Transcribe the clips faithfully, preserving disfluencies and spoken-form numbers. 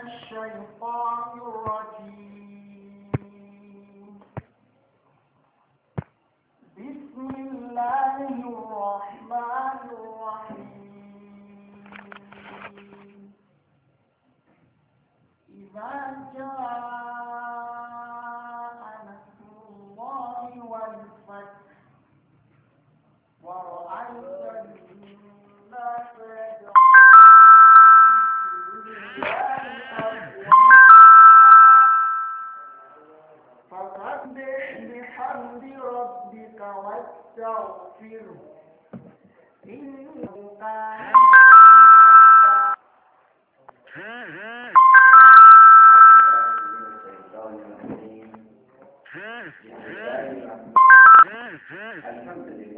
الشيطان الرجيم بسم الله الرحمن الرحيم إذا جاء نصر الله والفتح ورأيت الناس فسبح بحمد ربك واستغفره إنه كان الحمد لله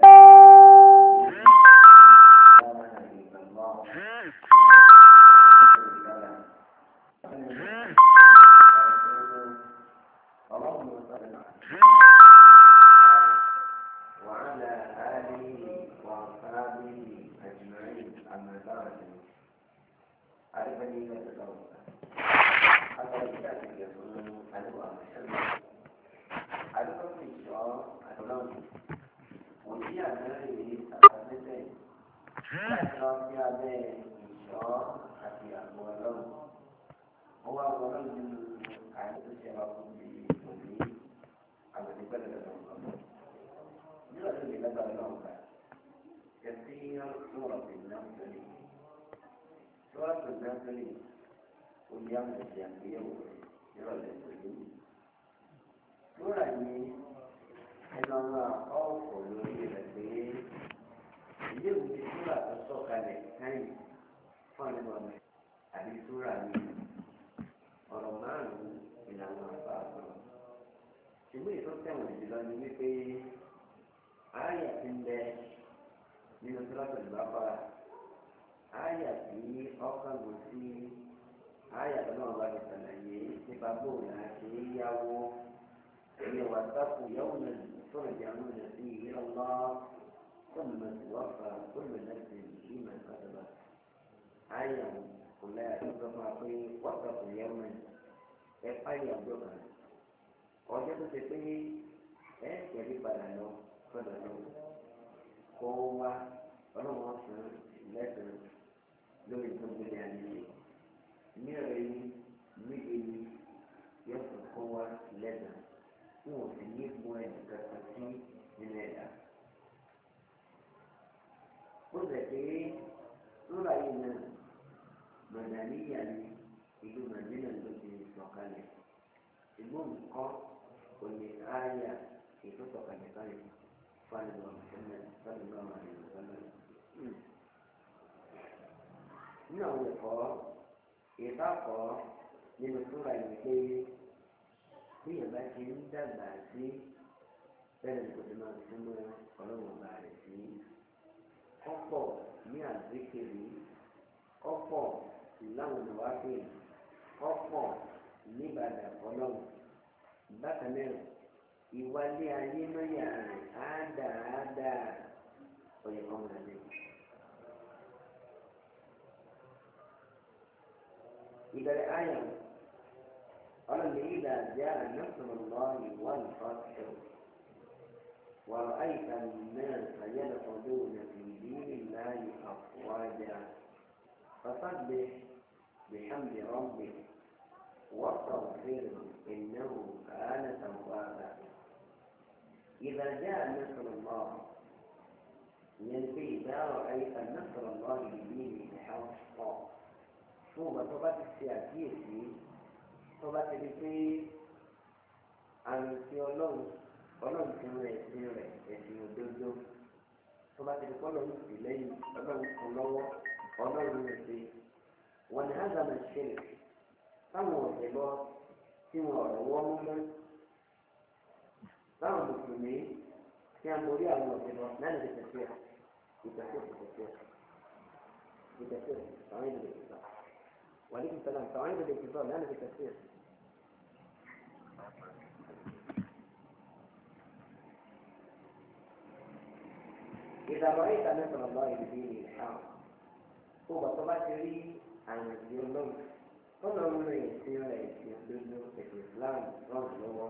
وعلى آله وأصحابه أجمعين أما بعد عرفني فتدور حتى يكاتب يقول أنا وأحسن عرفت في الشعار أتلون وفي أمري أتلتين أتلون في أمري الشعار أتي أقوالون هو أقوالون من عدد الشباب بمبني على ذكر الأمر يرسل إلى الأمر كثير سورة النمل سورة النمل واليوم الجمعية يرسل سورة إنما خوف لوري اليوم سورة السوكالة كان فانوان هذه سورة ọ̀rọ̀márùn ìlànà àbáàbọ̀ ṣùgbọ́n ètò tẹ̀wọ̀n jùlọ ni wípé àyà ti ń bẹ nínú sọ́lọ́tò ìbáfara àyà tí ọkàn gò sí àyà tó náà wà ní sàlàyé nípa bóòlù àti yáwó ẹ̀yẹ wà sáfù yàwó náà sọ̀rọ̀ ìjàmù náà sí ìlú ọlọ́ kọ́nùmọ̀ sí wàfà kọ́nùmọ̀ náà sí ìmọ̀ ìkọ́tọ̀bà àyà kò láyà tó sọ fún wa pé wọ́n sáfù yàwó náà ẹ páyà ọjọ́ kan ọjọ́ tó ṣe pé ẹ kẹ́rí padà lọ sọ́dọ̀ lọ kó wá ọlọ́wọ́n san lẹ́sàn-án lórí tó gbélé ayé ní ọ̀rẹ́ yìí níbi ni yóò sọ kó wá lẹ́sàn-án fún òsì ní fún ẹ̀ kankan sí nínú ẹ̀dá. ó sì pé lóra yìí náà màdàníyà ni ìlú màdínà ló ti sọ̀kalẹ̀ ṣùgbọ́n nǹkan kò lè áyà ètò sọ̀kalẹ̀ báyìí fún àlejò ọ̀sẹ̀ sọ́dún náà máa lè sọ́dún. nínú àwọn ẹ̀kọ́ ìbákọ́ nínú sóra yìí pé bí ìyàbá ti ń dàgbà sí bẹ́ẹ̀ ni kò ti máa súnmọ́ ọlọ́run ọba rẹ̀ sí ọ̀pọ̀ ní àzíkiri ọ̀pọ̀ láwọn ìwádìí ọ̀pọ̀ nígbàdà ọlọ́run bákan náà ìwálé ayé mẹ́yà rẹ̀ ádáadáa ọ̀yẹ̀ kan wà ní. ìbẹ̀rẹ̀ ayọ̀ ọlọ́run yìí dà jẹ́ ànáfọ̀lọ́ ìwọ́n ìfọ́sẹ̀ wàrà àyíká náà àyẹ̀dọ̀ ọdún ònàfì ìdílé láàyè àfọwájà fàfàgbé بحمد ربك واستغفره إنه كان توابا إذا جاء نصر الله ينفي إذا رأيت نصر الله بدينه الحق ثم طبعا السياسية طبعا تبقي عن سيولون ọlọ́run ti rán ẹ̀sìn rẹ̀ ẹ̀sìn òdodo tó bá ti di kọ́ lọ́run sí lẹ́yìn ọlọ́run kan lọ́wọ́ ọlọ́run rẹ̀ ṣe wọ́n ní ádámù ṣẹlẹ̀ táwọn ọ̀sẹ̀ lọ tí wọn ọ̀rọ̀ wọ́n mú mọ́ táwọn mùsùlùmí tí a borí àwọn ọ̀sẹ̀ lọ náà lè tẹ̀síọ̀ ìtẹ̀síọ̀ ìtẹ̀síọ̀ ìtẹ̀síọ̀ àwọn ìdílé ìtẹ̀síọ̀ wàlíkì sọ́nà àwọn ìdílé ìtẹ̀síọ̀ náà lè tẹ̀síọ̀. إذا رأيت نصر الله بدين الحق هو طبعا تري عن الديولوج Ọlọ́run rẹ̀ ẹ̀sìn rẹ̀ ẹ̀sìn òdodo ẹ̀sìn Islam rọrùn lọ́wọ́.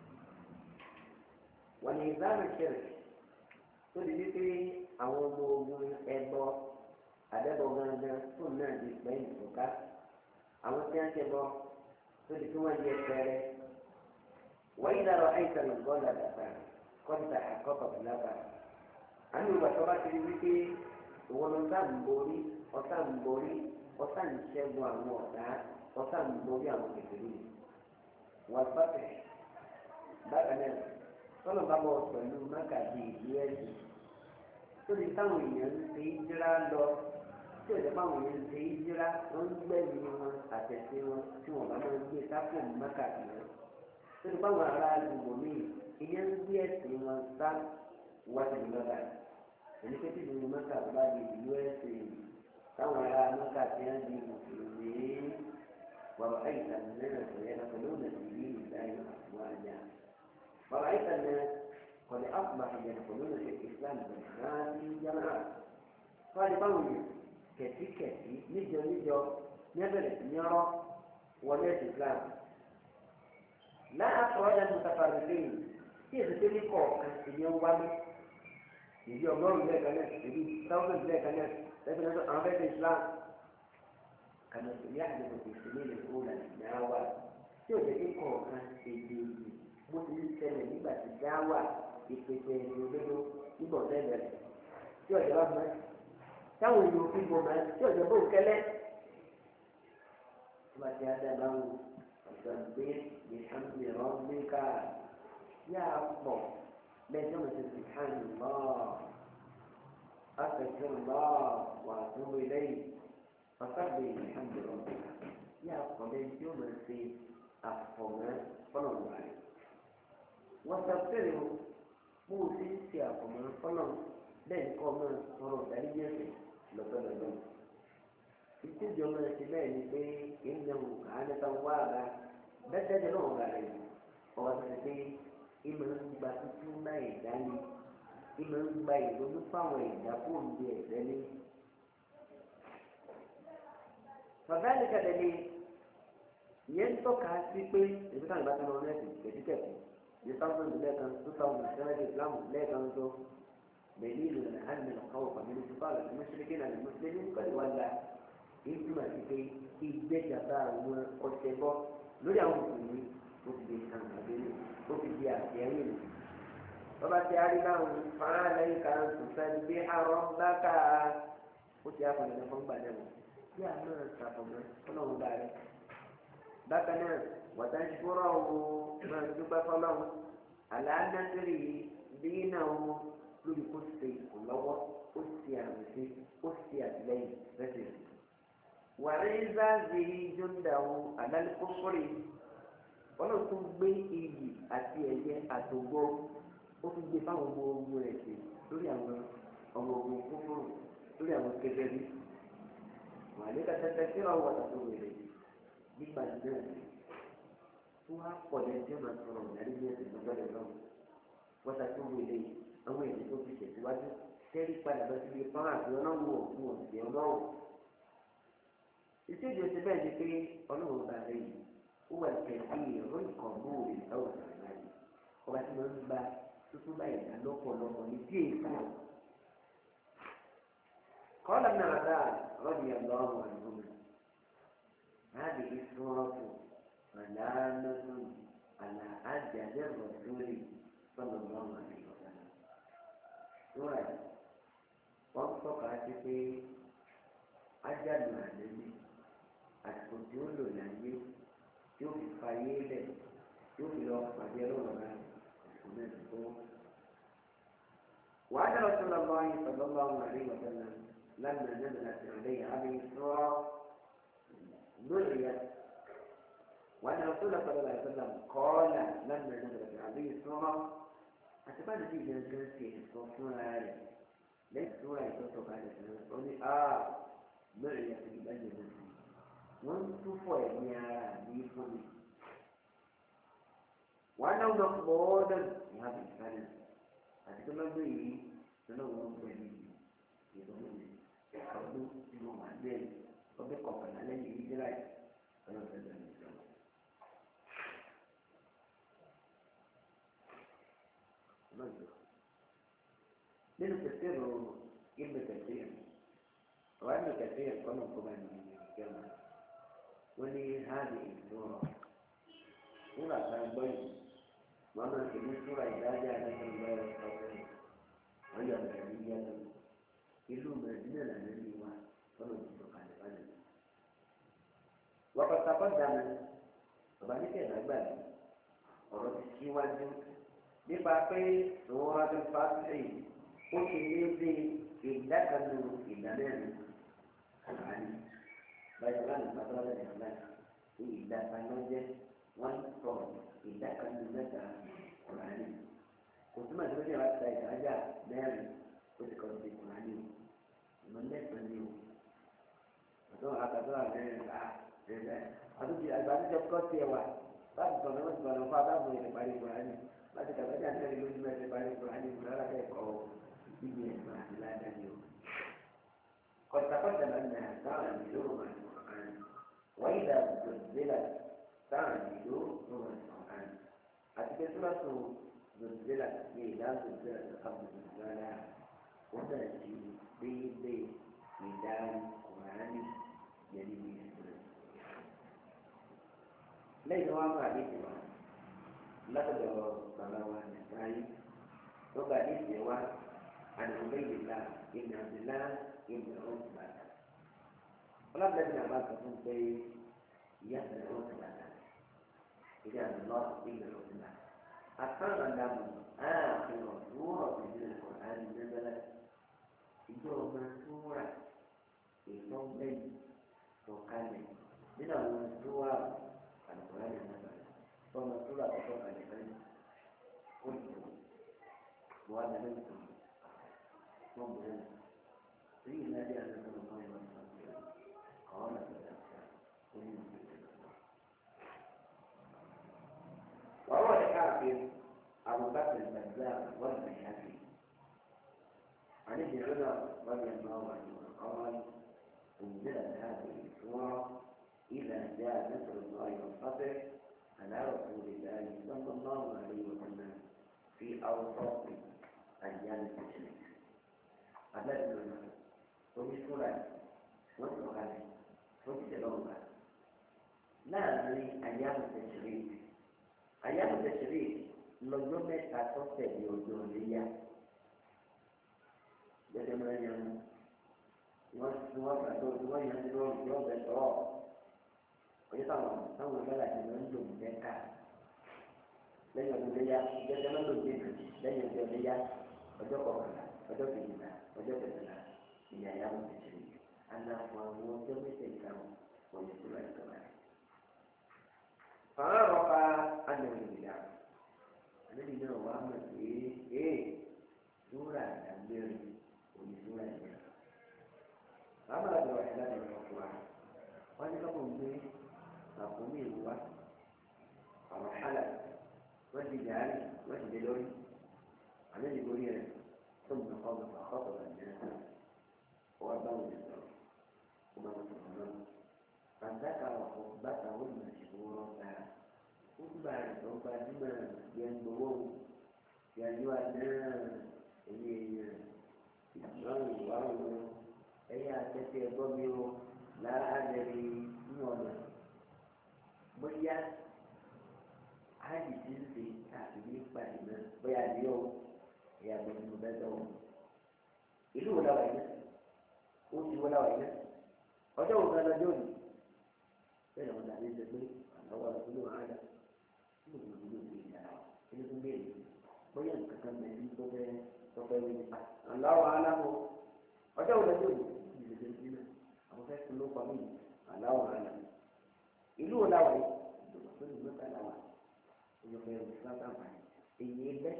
Wọ́n ní ìbámu ṣẹlẹ̀ tó di wípé àwọn ọmọ ogun ẹbọ àdẹ́bọ̀ gangan fún náà di pẹ́yìn ìfọ̀ká. Àwọn tí wọ́n ṣe bọ́ tó di kí wọ́n di ẹsẹ̀rẹ̀. Wọ́n yí dára àìsàn lọ́gọ́dà dàgbà kọ́ńtà àkọ́kọ̀ fúlábà. Àmì ìwà tó bá ti di wípé ìwọ ló sá ń borí ọ̀sá ń borí ọ̀sá ń ṣẹ́gun àwọn ọ̀dá ọ̀sá ń borí àwọn kékeré wọ́n bàtẹ̀ bákan náà tọ́lọ̀ bá bọ̀ pẹ̀lú mákàdí ìlú ẹ̀sìn tó di táwọn èèyàn ń ṣe ìjírá lọ tí ò jẹ́ báwọn èèyàn ń ṣe ìjírá wọ́n ń gbẹ̀mí wọn àtẹ̀sí wọn tí wọ́n bá máa ń gbé sáfù mákàdí wọn tó di báwọn ará àdúgbò míì ìyẹn ń gbé ẹ̀sìn wọn sá wájú lọ́dà ẹni pé tí ìlú mọ́tà bá di ìlú ẹ̀sìn táwọn ará mọ́tà tí wọ́n di mùsùlùmí wàrà àìsàn náà sọ̀rọ̀ pẹ̀lú nàìjíríà ìdáyà wájà wàrà àìsàn náà kọ̀dé àpùmá ìyànfọ̀lú náà ṣe islam bẹ̀rẹ̀ náà sí jamaà fáwọn ìbáwọn yẹn kẹ̀tíkẹ̀tí níjọ níjọ ní ẹbẹ̀rẹ̀ sí ní ọ̀rọ̀ wọlé ẹ̀sìn islam láàpọ̀ ọ̀dà mùsàfàrẹ́lẹ́yìn tí èsì tó ní kọ̀ọ̀kan ìyẹn wálé ìdí ọgọ́rùn-ún lẹ́ẹ̀kan náà ìdí táwọn lẹ́ẹ̀kan náà lẹ́ẹ̀kan náà àwọn fẹ́ẹ́ islam kàmá ìdí àdìgbò tó ìsinmi lè kó là ní àwà tí ò jẹ́ kí kọ̀ọ̀kan èdè ìlú bó ti ń ṣẹlẹ̀ nígbà tí dáwà ìpèsè ìlú òdodo nígbà ọ̀sẹ̀ bẹ̀rẹ̀ tí ọ̀jọ̀ bá mọ́ táwọn èèyàn fi bò mọ́ tí ọ̀jọ̀ bó kẹ́lẹ́ tó bá ti adá báwọn ọ̀sán gbé ìhàmì rọ́ọ̀mẹ́ká yá pọ̀ لازم سبحان الله أستغفر الله وأتوب إليه فسبح بحمد ربك يا قبل يوم في أفهمه فلان عليه واستغفره موسى في أفهمه فلان بين قوم صاروا دليل لطلب الله ìtújọ máa ṣe bẹ́ẹ̀ ni pé ìnáwó àánẹ́ta wá àbá bẹ́ẹ̀ tẹ́lẹ̀ náà wà rẹ̀ ọ̀wá tó ṣe pé ìmọ̀ ń gba tuntun bá ẹ̀dá ni ìmọ̀ ń gba ìrònú fáwọn ẹ̀dá kó ń di ẹ̀dá ní. bàbá àlekàdé ni ìyẹn ń tọ́ka sí pé èmi káàdì bá tẹnu ọ̀nà ẹ̀sìn kẹ̀tíkẹ̀kù ní thousand lẹ́ẹ̀kan two thousand seven islam lẹ́ẹ̀kan tó bẹ̀ẹ́lí ìlú rẹ̀ hàn mẹ́lẹ̀ káwọ̀ pàmílì tó fà lọ́sí mùsùlùmí náà ní mùsùlùmí kọ́ni wà lá èyí túmọ̀ sí pé ìgbẹ́jàmbá àwọn ọ̀sẹ̀ bọ́ lórí àwọn mùsùlùmí ó ti di kan àbẹ́lẹ̀ ó ti di àtẹ̀yìn rẹ̀ bàbá tí a rí báwọn fáwọn lẹ́yìn kan tó sẹ́ni bí àrọ́ bákà ó ti àpọ̀lẹ̀ lọ́kọ́ gbà náà bí a náà ṣàfọ̀mọ́ fọlọ́run bá rẹ̀ bákan náà wọ́tá ń ṣúrọ̀ ọ̀hún máa dúpẹ́ fọlọ́run àlàánátìrì bí náà wọn lórí kó ṣe ìkùnlọ́wọ́ ó ṣe àmì ó ṣe àtìlẹ́yìn rẹ̀ wàrí záàzìrì jóńdàwó àdálẹ́kọ́kọ́rẹ́ ọlọ́run tó gbé iyì àti ẹ̀yẹ àtògbó ó tún gbé fáwọn ọmọ ogun rẹ̀ sí lórí àwọn ọmọ ogun kúkúrú lórí àwọn kẹfẹ́rí wà ní kàtàkì tí wọ́n wọ́n tàbí wèrè nígbà náà tó wá pọ̀ lẹ́yìn tí wọ́n máa sọ̀rọ̀ ìdarí ní ẹ̀sìn lọ́gbọ́dọ̀ náà wọ́n tàbí wèrè àwọn èdè tó fi tẹ̀síwájú tẹ́rí padà lọ síbi fáwọn àti ọlọ́run òkun òsì ọlọ́run ìṣèjọ ti bẹ́ẹ̀ ni pé ọlọ́run bá rẹ̀ yìí ó wà kẹ̀kẹ́ ìró ìkọ̀gbóòrè lọ́wọ́ ìrìnàjò ọba tí wọ́n ń gba tuntun báyìí dá lọ́pọ̀lọpọ̀ ní díẹ̀ ìfọ̀. قال ابن عباس رضي الله عنهما هذه السورة علامة على أجل الرسول صلى الله عليه وسلم. سورة وانطق في أجل النبي àsìkò tí ó lò láyé tí ó fi fayé lẹ̀ tí ó fi lọ pàdé ọlọ́run rẹ̀ àsìkò náà ti tó. وعن رسول الله صلى الله عليه وسلم لما نزلت عليه هذه السورة دعيت وأن رسول الله صلى الله عليه وسلم قال لما نزلت هذه السورة أتبعت في جنسة الصفوة هذه ليس سورة يتصف على السنة قولي آه دعيت في بلد wọ́n ń túfọ̀ ẹ̀mí ara mi fún mi. wọ́n náà lọ pọ̀ ọ́dọ̀ ní abìsánà àti tó lọ́gbẹ́ yìí lọ́nà wọn pẹ̀lú ìrọ̀lẹ́ ọdún tí wọ́n wà bẹ́ẹ̀ ọdún kọ̀ọ̀kan lẹ́yìn ìdíra yìí ọlọ́run ẹ̀dá ní ìjọba. nínú tẹ̀síìrù ibnu Kathir ọ̀rọ̀ ibnu Kathir kọ́nà kó bá ní ìjọba wọ́n ní hàbí ìdúró wúrà tá a gbọ́ yìí wọ́n máa ń tẹ̀lé súra ìdájọ́ àdájọ́ ìgbàlẹ̀ ọ̀sẹ̀ wọ́n yọ ọ̀gá ní yàtọ̀ ìlú mẹ́rìndínlẹ̀ lànà ní wa kọ́nà tó kalẹ̀ balẹ̀. wọ́n kọ́ sapọ́ dànù ọba ní kẹ̀dá gbàgbé ọ̀rọ̀ ti síwájú nípa pé àwọn ọ̀rọ̀ tó fa sí ó ti ní bí ìdákanu ìdámẹ́rin àlàyé báyìí láti pàtó lẹ́yìn ọ̀la ìdákanu jẹ́ wọ́n sọ ìdákanu mẹ́ta ọ̀làní kò túmọ̀ sí pé ní ìwádìí ìdájà mẹ́rin ó ti kọ́ sí ọ̀làní ìmọ̀ mẹ́sàn-án ni o àtọ́ àtàtọ́ àmẹ́rin ká ẹ̀ẹ́dẹ́ àtúntì àgbàdìjọ kọ́ sí ẹwà láti sọ̀rọ̀ wọ́n ti sọ̀rọ̀ fún adágún ìrìn parí ọ̀làní láti kàtàkì àtẹ́rẹ́ lójú mẹ́rin parí ọ̀làní ìfúnra kẹ́kọ̀ọ́ ìdí ẹ̀sán àti ládàáni o. قد تقدم أنها تعمل مع القرآن وإذا نزلت تعمل مع القرآن حتى سورة نزلت إذا نزلت قبل نزولها وتأتي بيدي ميدان القرآن يلي ليس واقع ذكر لقد صلوات النسائي وقع ذكر عن عبيد الله بن عبد الله ابن عتبة قال ابن عباس يقول في يحيى عتبة إذا الله ابن عتبة أقام له آخر سورة من القرآن نزلت يوم سورة يوم بين وقال من أول سورة القرآن نزلت ثم سورة أخرى لمن قلت وأنا منكم ثم في نادي أن الله يوفقك قال وهو الحافظ أبو بكر البزار والبيهقي عن ابن عمر رضي الله عنه قال أنزلت هذه السورة إذا جاء نصر الله والفتح على رسول الله صلى الله عليه وسلم في أوسط أيام التشريق أبدا من omi súra wọn sọ kalẹ̀ wọn ti tẹlẹ ọgbà láàrin àyàmù tẹsírì àyàmù tẹsírì lọ́jọ́ mẹ́ta tó tẹ̀lé ọjọ́ léyà gbẹdẹ máa yan wọn tí wọn gbà tó tí wọn yan tí wọn yọ ọbẹ tọ ọjọ́ táwọn táwọn ọlọ́lá ti máa ń lò ní mẹ́ka lẹ́yìn ọdún léyà gbẹdẹ máa ń lò ní lẹ́yìn ọjọ́ léyà ọjọ́ kọkànlá ọjọ́ kejìlá ọjọ́ kẹtàlá. Ìyá yàwó tẹ̀sí aláfọ àwọn ọjọ́ mẹ́tẹ̀ẹ̀ta wọ́n ti kúrò ẹ̀ka báyìí. Fàá rọ̀pa anàmìlá. Àlejò náà wà mọ̀ pé ee súrà àgbẹ̀rẹ̀ òní súrà ìgbà. Bàbá àgbà wà láti ọ̀rọ̀ fún wa. Wọ́n ní káwọn gbé àkómi ìlú wa. Àwọn hálà wọ́n ti dàárì wọ́n ti dé lórí. Àlejò lórí rẹ̀ tó ń bọ̀ ọ́ bọ̀ ọ́ bọ̀ bàjẹ́. وأبوه الزوج وما نصرنا فذكر خطبته المشهورة خطبة خطبة بما ينبغون يا أيها الناس ìsìláàmù ìwárò ẹ̀yà àtẹ̀tẹ̀ ẹ̀gbọ́n mi o láàdẹ̀rẹ̀ ní ọ̀nà bóyá áàdì tí ń ṣe káàkiri nípa ìná bóyá ní o ẹ̀yà gbẹ̀mí bẹ́ẹ̀ tọ̀ ìlú wo làwọn ẹ̀yẹ ó ti wọ́n láwọn ẹ̀yẹ ọjọ́ òun náà lọ́jọ́ òní bẹ́ẹ̀ ni wọ́n dàbí ṣe pé àlọ́wọ́ ìlú àádá tí mo lò ní ìlú ìyá ẹni tó bẹ́ẹ̀ bóyá nǹkan kan bẹ̀rẹ̀ tó fẹ́ tó fẹ́ wí nípa àlọ́wọ́ aláwọ̀ ọjọ́ òun lọ́jọ́ òní ìlú ìlú ìlú àwọn fẹ́ kún ló pa mí àlọ́wọ́ aláwọ̀ ìlú wo láwọn ìjọba tó ní mẹ́ta láwọn ìjọba ẹ̀rọ ìfúnná àǹfààní èyí ẹgbẹ́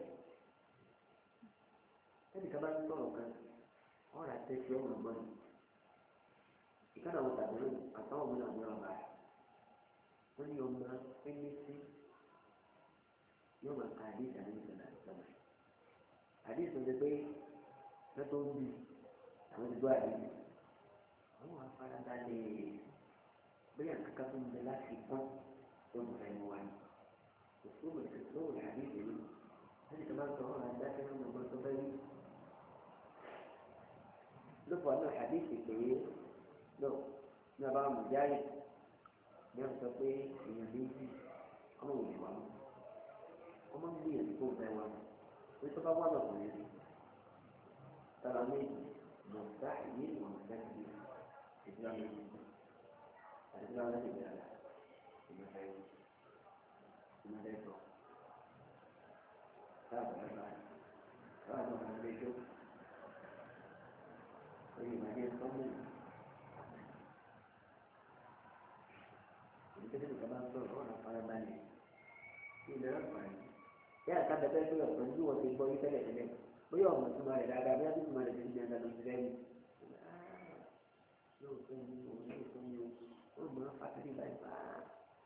ẹnì kan bá ń sọ̀rọ̀ kan ọ̀rọ̀ àtẹ̀sí ọmọ ọgbọ́n ìkànnì àwọn tàbí àtàwọn ọmọ náà múra bá wọ́n ní ọmọ ẹni sí yóò máa ka àdéhùn àdéhùn ìṣẹ̀lẹ̀ àìsàn àdéhùn tó ṣe pé lọ́tọ́ ń bì àwọn ti gbọ́ àdéhùn àwọn afáradá lè bóyá kankan tó ń bẹ láti kún tó ń fẹ́ mú wa ní òṣùwò ìṣòwò ìhàdíìsì ni láti tó bá ń sọ ọ́n àti dákẹ́ nínú ọgbọ́n tó fẹ́ rí ló fọ́ náà ìhàdíìsì pé lọ ní ọba mùjáì ní ọ̀sán sọ pé èèyàn méjì ọmọ òjò wa mú ọmọ ń gbìyànjú kó bẹ wọn pé tó bá wà lọ́kùnrin rí tara méjì mọ̀ọ́sá ìyé mọ̀ọ́sá ìyé ìdílé méjì àti ìdílé méjì bẹ̀rẹ̀ ìmọ̀fẹ́ ìmọ̀fẹ́ tó sáàbù ẹ̀fà sáàbù ọ̀nà ìjọ oyè ìmọ̀lẹ́ sọ́mù ìdílé tó bá ń sọ̀rọ̀ ọ̀nà farabalẹ̀ ilẹ̀ ọ̀fà yìí yá àtàbẹ̀tẹ̀ pé ọ̀pọ̀ ní wọ́n ti gbọ́ yí tẹ́lẹ̀ tẹ́lẹ̀ bóyá ọmọ tó máa rẹ̀ dáadáa bí wọ́n ti máa rẹ̀ ti di ẹ̀ka ló ti rẹ́yìn. lóòótọ́ ni o lóòótọ́ ni o wọ́n máa fàtàlì báyìí bá a.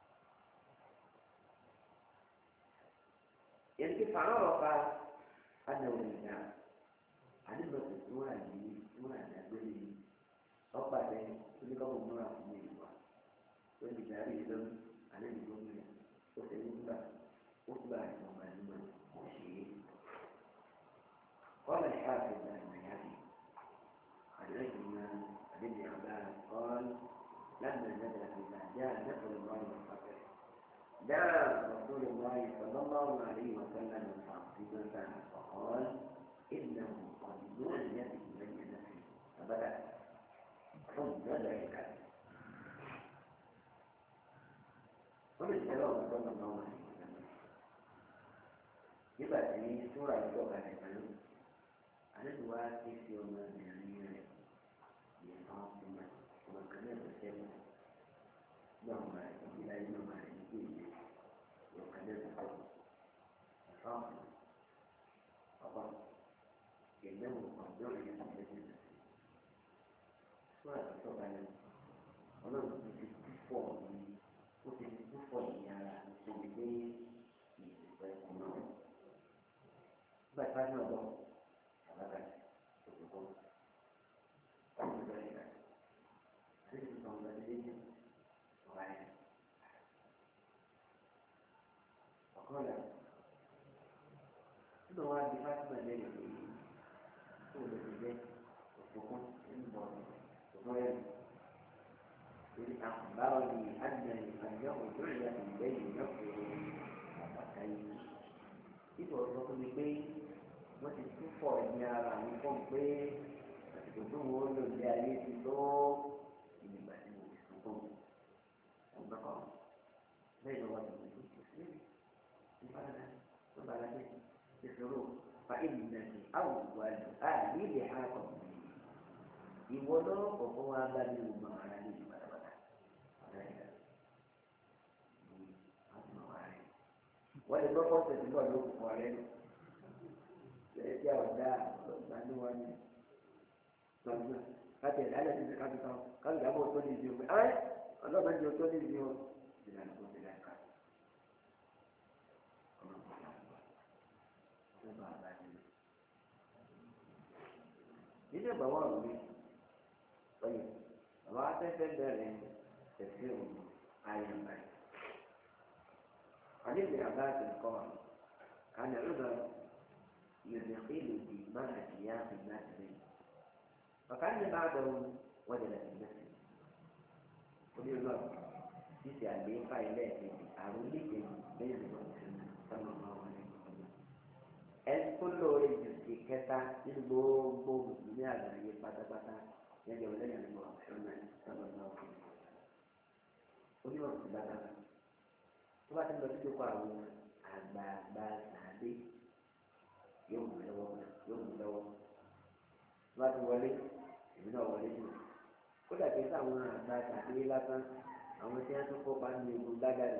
yẹn ti fà á rọ̀ pa adáwọ̀ ìdá àdìbọ̀tò tí wọ́n rà yìí tí wọ́n rà dàgbélé yìí ọ̀pá tẹ oníkọ́kọ́ múra fún mi ìwà tó ti darí lọ́nà alẹ́ ìlú mi ó ṣe ní gbà ó gbà ìwọ̀n àdúgbò kò ṣe é. قال الحافظ الميادي عليهما عن ابن عباس قال لما نزلت اذا جاء نصر الله والفتح دعا رسول الله صلى الله عليه وسلم فاطمه فقال انه قد نعيت الي نفسي فبدا ثم ذلك ومن كلام صلى الله عليه وسلم يبقى في سوره الكوكب àlejò wa ké sí ọmọbìnrin rẹ̀ ní fáńtìmá ọmọ kan náà tó sẹ́wọ̀n ní ọmọ rẹ̀ ìdílé ayé ọmọ rẹ̀ ní kéèké ọmọ kan náà tó sẹ́wọ̀n fáńtìmá ọkọ ìgbẹ́wò ọjọ́ rẹ̀ yẹn tó fẹ́ sí fún àtúntò balẹ̀ ọlọ́run ti fi púpọ̀ ní ó ti fi púpọ̀ ní ara tó fi gbé ìdìbò ẹ̀kọ́ náà nígbà tí wọ́n náà lọ. Ọ̀kọ́lá nínú wa di Fátímà lẹ́yìn pé kó o lè fi jẹ́ òkùnkùn nínú ọ̀dọ́ rẹ̀ lórí àkùnbáwọ̀ ni àdìyàn ìpàdé òjò ìyá ìgbẹ́yìn náà kò àbàtà yìí. Ibò sọ fún mi pé wọ́n ti tún fọ̀ ní ara mi fún pé àsìkò tó wọ́n lò ní ayé ti tó ìgbà tí mo ti sùn fún ọgbà kan bẹ́ẹ̀ lọ́wọ́ ti wọ́n ti sí ìfaradà tó bá lábẹ́ ìṣòro fa ìdìnnàjì àwùjọ àjò àní ìdè àkọ́ ìwọ lọ́wọ́ kọ̀ọ̀kan wá bá mi ò mọ ara ní ìpadàbàdà ọ̀dà ìdá wọ́n lè gbọ́ fọ́ọ̀sì tí wọ́n lò kọ̀ rẹ̀ lọ. Ẹ̀jẹ̀ ọ̀dà ọ̀gbani wa ni gbàgbọ́ láti ẹ̀dá lẹ́sìn ní kápítà kápítà bọ̀ tó ní ìdí omi ẹ́ ọlọ́gbà ní ọjọ́ ní ìdí o ìlànà tó ti lẹ́ka ọlọ́gbà tó bá a bá yẹn. nínú ìgbà wọn rí ọyọ àwọn afẹ́fẹ́ bẹ̀rẹ̀ ẹ̀sìn òun ayé báyìí. àlejò àbá ti kọ́ àná ìrọ̀lẹ́ يدخل دماء سياق الناس منه فكان بعده وجد في المسجد ودي الله títí àlééfà ilé ẹ̀kejì àrùn líle lẹ́yìn ìgbà òṣèlú sọ́nà ọmọ ẹ̀kọ́. ẹni tó lóore jù sí kẹta nínú gbogbo mùsùlùmí àgbáyé pátápátá yẹn jẹ́ lẹ́yìn ìgbà òṣèlú sọ́nà ọmọ ẹ̀kọ́. onímọ̀ sí bàtà tó bá ti lọ sí ìjókòó àwọn àgbààgbà sàádé yóò mú lọ́wọ́ yóò mú lọ́wọ́ tó bá ti wọlé èmi náà wọlé jù kódà kí sáwọn àgbà sàádé lásán àwọn tí wọn tún kópa ní ewu lágàdì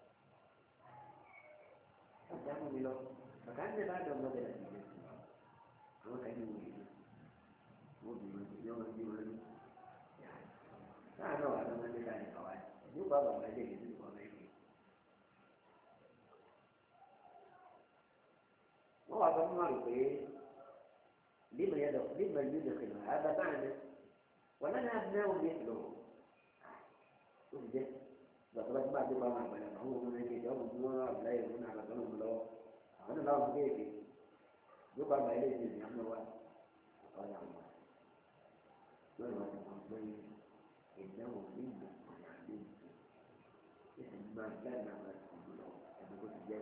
ọjà fún mi lọ bàtà ń tẹ̀lé àdó ọmọdé rẹ̀ nílé àwọn kan ní wòye wọn bí wọn bí wọn bí wọn ní náà náà wà lọ́wọ́ ní káyọ̀ kàwá ní ó bá bàbá ilé ìdílé wọn mẹ́rin. wọ́n wá sọ fún wa pé lima yẹ dọ̀ lima yẹ dọ̀ kìlọ̀ àbá báyìí wọn náà ní abúlé wọn bí èlò. ó ti jẹ́ ìgbàgbọ́ tí bá dé bá wọn àgbàdo àwọn ọmọ rẹ̀ kéde ọmọ tí wọ́n àbúlá yẹn fún àgbàdo náà lọ́wọ́ àwọn náà láwọn kéèké yóò bá bàá ilé ìsìn ìyá mọ́ wa ọ̀yà wọn lọ́dọ̀ wọn ti mọ̀ pé ìdáhùn ní ìgbà ọ̀yà ní ìsìn ìsìn máa jáde àwọn ẹ̀sìn lọ ẹ̀mí kó ti jẹ́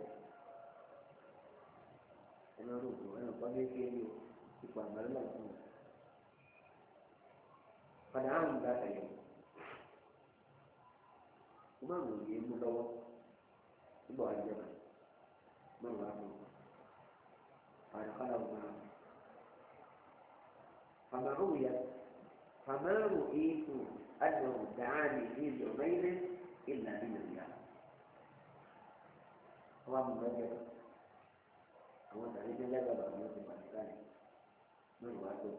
ẹ̀mí ọdún òkú ẹ̀mí ọ̀pọ̀ kékeré ipò àgbàdo náà fún un padà àwọn ìgbà tẹ̀lé wọ́n máa ń wòye mú lọ́wọ́ nígbà wàá jẹba máa wàá fún un àdàkàlà wọn náà fàmàrú yẹ fàmàrú ètò àdàwò dàánì ìlú mẹ́rin ìlà nínú ìyá wọ́n á mú lọ́jọ́ àwọn tàbí ní lẹ́gbàá bàbá wọn ti pàṣẹ káyọ̀ máa wàá tó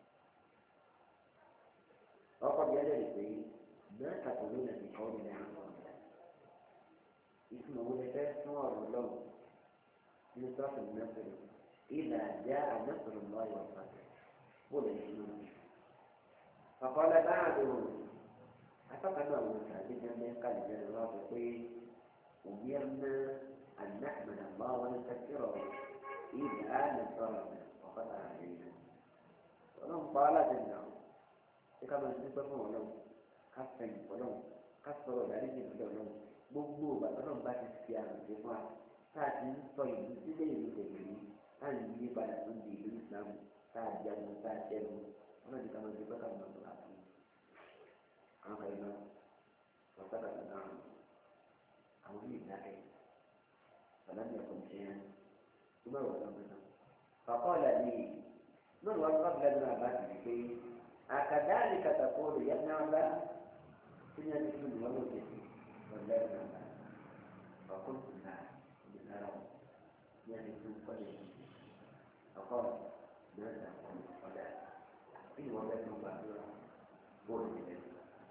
ọkọ̀ bí ẹlẹ́rìí pé náà kàtàlú náà ti kọ́ ọ́ nílẹ̀ àwọn ọ̀gá ìtumọ̀ wọlé fẹ́ fún ọ̀rọ̀ lọ́wọ́ ní sọ́ọ̀tù nẹ́sẹ̀rẹ̀ ìlà àjá ànẹ́sẹ̀rẹ̀ lọ́wọ́ ọ̀fà wọlé nínú. ọ̀kọ́lẹ̀ báàdù afẹ́kànnà àwọn ìtàgé ní ọmọ ẹ̀ka lè jẹ́ lọ́wọ́ sọ pé òbí ẹ̀mẹ́ ànẹ́sẹ̀rẹ̀ lọ́wọ́ ní sẹ́kìrọ̀ ìlà ànẹ́sẹ̀rẹ̀ ọ̀kọ́ta àlẹ́ ọlọ́run pa á láti nà ó ká máa dúpẹ́ fún ọlọ́run ká fẹ̀yìn ọlọ́run ká sọ̀rọ̀ ìdarí ní ìpínlẹ̀ ọlọ́run gbogbo ìbàdàn bá ti fi àrùn sí fún wa tá a ti ń sọ ìlú sílé ìlú tẹ̀lé ní tá a ń yí padà tó di ìlú ìsìlámù tá a jagun tá a ṣẹ́gun wọn náà ti ká máa dúpẹ́ káwọn ọ̀dọ́ àti àwọn ọ̀rẹ́ náà wọ́n sábà tó náà àwọn ní ìdákẹ́ ọ̀làní ẹ̀kọ́ ní ṣẹ́yìn tó bá wọ̀ sọ́n tuntun. ọ̀kọ́ ọ̀là ni lórí wọn kọ́ bílẹ̀ náà bá ti di pé àkàdáàlì kàtàkó rẹ̀ yẹn náà bá sínú ẹni tó ní wọn ló dé والله ما فقلت نعم بالنار يعني في قلبي فقال ماذا أقول ولا إن وجدت مبادرة قول إليه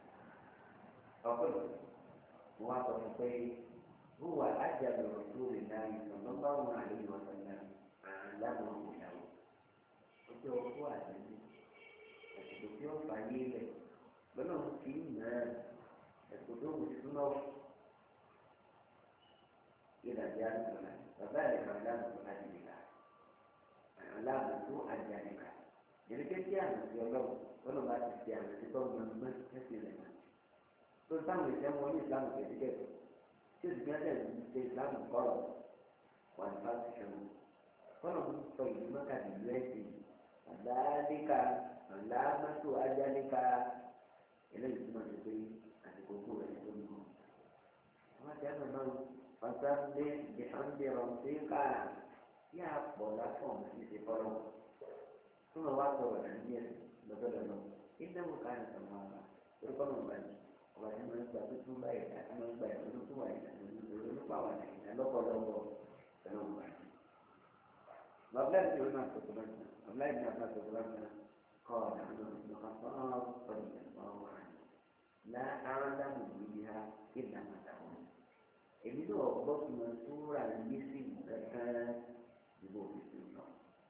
فقلت مواطن الخير هو أجل رسول الله صلى الله عليه وسلم أعلمه له قلت له هو أجل قلت له فعيل بلهم فيما الكتب تسمى إذا جاء الصلاة فذلك علامة أجلك علامة أجلك يعني كيف يعني يقول ولو ما تستعمل تقول من ما تسمع لنا تقول تعمل يسمى الإسلام كيف كيف شوف مثلا الإسلام قرض والفرق شنو ولو طيب ما كان يلاتي فذلك علامة أجلك إلى الإسلام الكريم gbogbo rẹ̀ tó ń bọ̀. wọ́n ti ẹnu náà ọ̀sánlé ìhànjẹ rọ̀ǹdéka yà pọ̀ lásán ní ti fọ́lọ́. fún wa sọ̀rọ̀ nàìjíríà lọ́dọ̀dọ̀dọ̀ ìdáwó ká ní sọ̀rọ̀ wọn bá orúkọ náà bá yìí ọba tí wọ́n gba tuntun báyìí àti wọ́n gba ìlú tó wà yìí ìlú pa wà nàìjíríà lọ́pọ̀lọpọ̀ pẹ̀lú ọba yìí. bàbá ìlú yóò náà sọ̀tọ̀ lọ́sàn bàbá ìlú náà sọ̀tọ̀ lọ́sàn kọ́ ọ̀dà لا أعلم بها إلا ما تعلم. èmi náà gbọ́ tí mo tó rà ní sí ìgbẹ́kẹ́ ìbò òfìsì náà.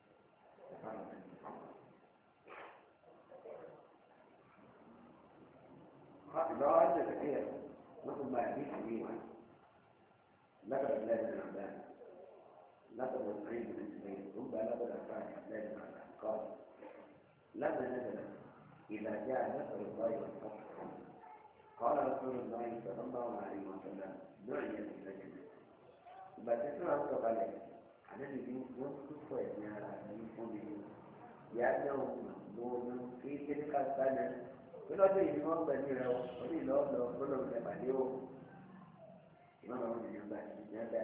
lọ́wọ́ ẹ̀jẹ̀ kẹ́kẹ́ wọ́n tún gba ìdí ìwé wa látọ̀dọ̀ lẹ́yìn náà bẹ́ẹ̀ látọ̀dọ̀ sẹ́yìn ní ìsìlẹ̀ tó gba látọ̀dọ̀ fáàlì lẹ́yìn náà kọ́ látọ̀dọ̀ lẹ́yìn ìdájá látọ̀dọ̀ báyọ̀ kọ́. قال رسول الله صلى الله عليه وسلم دعي الى باتنا وقال انا اللي كنت كويس يا ربي قولي يا ابنه مقبول في تلك السنه كل هذا يجمع بني له ولي له له كل ما بعده ما هو من يبقى يبقى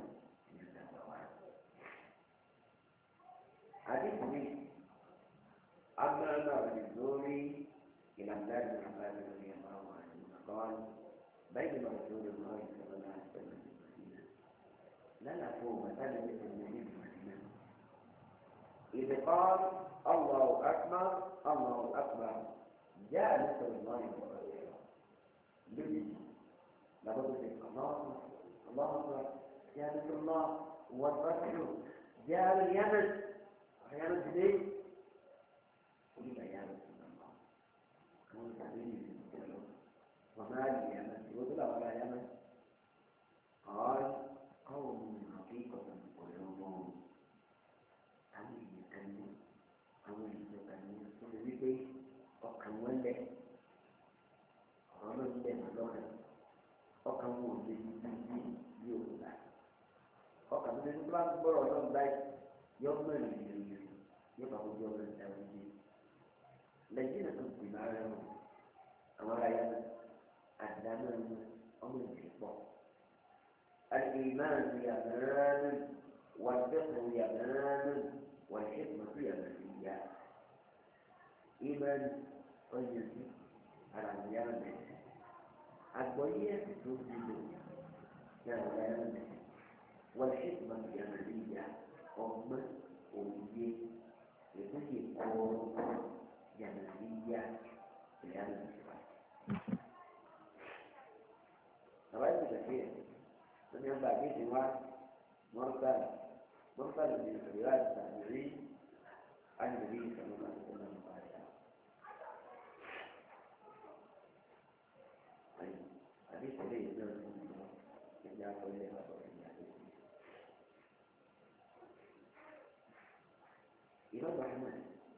حديث لي أما أنا بالزوري إلى بلاد العباد رضي الله عنه قال بينما رسول الله صلى الله عليه وسلم في المدينة لا نفهم مثلا مثل النبي في المدينة إذ قال الله أكبر الله أكبر جاء نصر الله وبركاته لجي لابد من الله الله أكبر يا نصر الله والفتح جاء اليمن أحيانا جديد قل يا رسول الله كون تعليم الكلام وما اليمن يقول ولا يمن قال قوم رقيقة قلوبهم أمي أمي أمي أمي أمي wípé ọkàn wọn lẹ ọ̀rọ̀ náà ń bẹ̀ wọn lọ́kàn ọkàn wọn ò lè ní bí bí òkúta ọkàn tó ní bá gbọ́rọ̀ náà báyìí yọ mẹ́rin ìrìnrìn yóò bá gbogbo ọmọ ìta wọn jẹ lẹ́yìn náà tó ti máa rẹ̀ wọn àwọn ará yẹn àdáná ọmọ ìdìbò pọ̀ الإيمان يمان والفقه يمان والحكمة يمانية إيمان طيب على اليمن الضيق تفضل كاليمن والحكمة يمانية أم أمية لكل قوم يمانية في اليمن رواية كثير من بعدين واحد مرسل مرسل من رواية التابعين عن النبي صلى الله عليه وسلم قال حديث عليه الصلاة والسلام يا قول لي إمام أحمد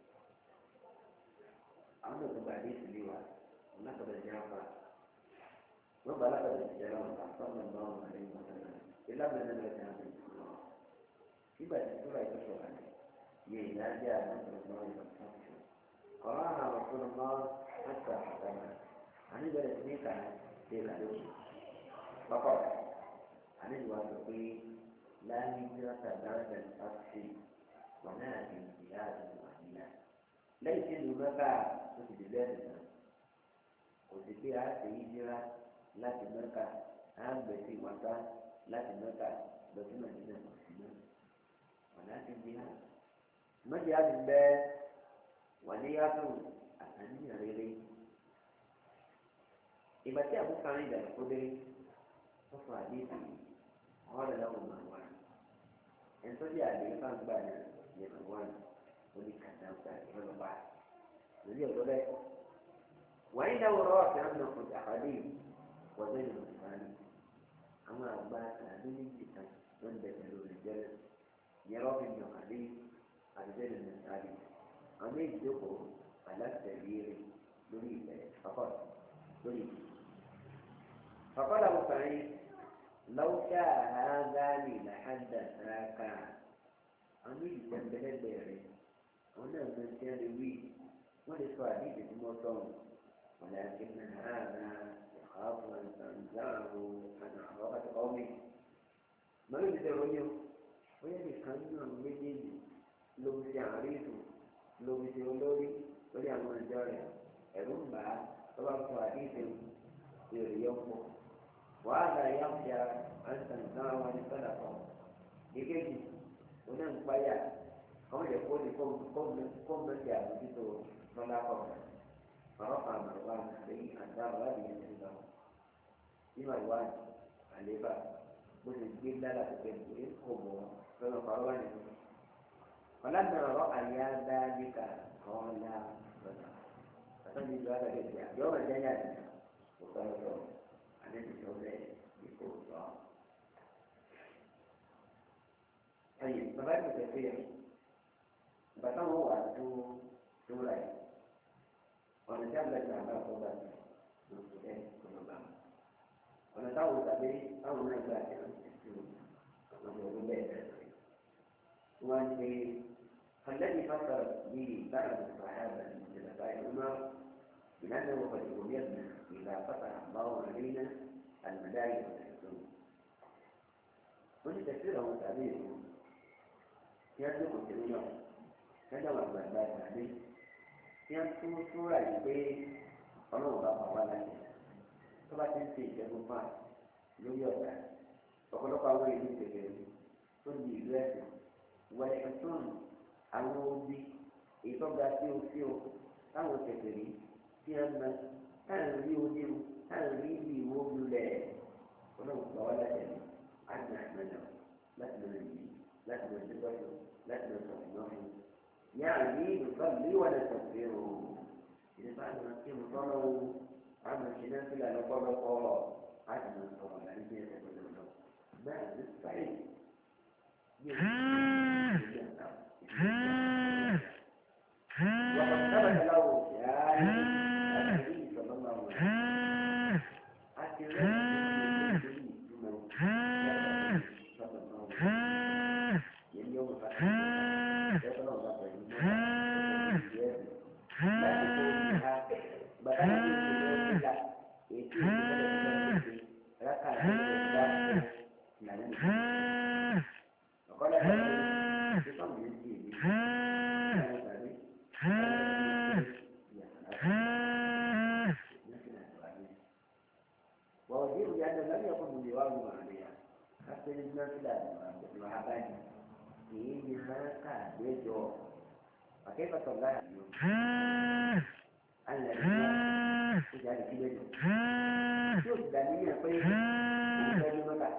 عمل بعدين اللواء ونقل الجعفر وبلغ الجلال صلى الله عليه وسلم إلا من نزلت هذه السورة في بعض السورة يتشرح عليه إذا جاء نصر الله والفتح قرأها رسول الله حتى حكمها عن ذلك ميقع في العلوم فقال عن الواثقين لا هجرة بعد الفتح ولكن جهاد وحيلة ليس المكة في ذلك وفيها هجرة láti mẹ́ka á ń gbèsè wáta láti mẹ́ka lọ́sí mẹ́dínà mọ̀síná ọ̀nà àti bíhá. mẹ́jì á ti bẹ́ wàléyàtò àtàníyàn rere. ìgbà tí àbúkà ń dàgbà kó dé wọ́n fọ àdéhùn ọ̀rọ̀ lọ́wọ́ máa wà. ẹ̀ńtọ́jú àdéhùn bá ń gbà náà yẹ kó wà ní oníkàdáńtà ìrọ̀lọ́ba lórí ọ̀dọ́ bẹ́ẹ̀. wàá ń dáwọ́ rọ́ọ̀ sí àmì ọ̀pọ̀ àkàdéhùn. وزين الثاني أما أباس هذه الكتاب من بدل الرجال يرى في الحديث عن زين الثاني أما يدقوا على التغيير يريد فقط يريد فقال أبو سعيد لو شاء هذان لحدثاك أما يتنبه البيري هنا من تروي ولسؤالي بموتون ولكن هذا أفضل أن تنزعه عن عرفة قومه ما يجد الرجل ويجب كان يجد لو سيعرفه لو سيولوري وليعمل الجارة الرمبة طبعا حديث يومه وهذا يخشى أن تنزعه عن الصدقة يجب ونحن بيا كما يقول كم كم كم من يعبده صدقة فرفع مروان عليه الدار هذه عنده بما الوان عليها بس لا لا تكذب قبوا فما مروان فلما رأى ذلك قال صدق فتجد هذا الجزء يوم الجنازة وقال له عن الشهداء يقول الله طيب فبعد كثير بطن هو سورة ọ̀nà tí a bẹ̀rẹ̀ ní àbá àkọ́gbà ní oṣù ẹ̀ kọ̀ọ̀bà ọ̀nà táwọn tàbí táwọn náà gbà jẹ́ ìṣòro ọ̀nà ọdún bẹ́ẹ̀ bẹ̀rẹ̀ wọ́n ṣe الذي فسر به بعض الصحابة من خلفاء عمر بأنه قد أمرنا إذا فتح الله علينا المدائن والحصول ولتفسيره تعبيره يصدق الجميع كذا والبلاد عليه tí wọ́n tún súnra yìí pé ọlọ́run bá wà láyé tó bá ti ń ṣe ìṣẹ́gun fún wa lórí ọ̀gá ọ̀pọ̀lọpọ̀ àwọn ìlú kékeré tó di ìlú ẹ̀sìn wọlé ẹ̀sùn àwọn obi ìtọ́ga sí o sí o táwọn kékeré tí wọ́n mọ táwọn rí ojú táwọn rí ibi ìwó lulẹ̀ ọlọ́run bá wà láyé ní àti àgbẹ̀dọ̀ láti lọ yìí láti lọ sí gbọ́dọ̀ láti lọ sọ̀rọ̀ náà fún يعني نصلي ونستغفره إذا فعلنا نسيم صلوا àmọ́ ìṣẹ̀lẹ̀ sílẹ̀ lọ́pọ̀lọpọ̀ láti mọ̀ sọ̀rọ̀ láti bí ẹsẹ̀ tó lọ. bẹ́ẹ̀ ní sáyé yóò ṣe ìṣẹ̀lẹ̀ àná ìṣẹ̀lẹ̀ وقد ثبت له في آية النبي صلى الله عليه وسلم ووجيه لأنه لم يكن مجاوب عليها حتى الناس لا وحباني فيها كابيجو فكيف صلى الذي يجعل كبيجو شوف دليل طيب ويجعل مكة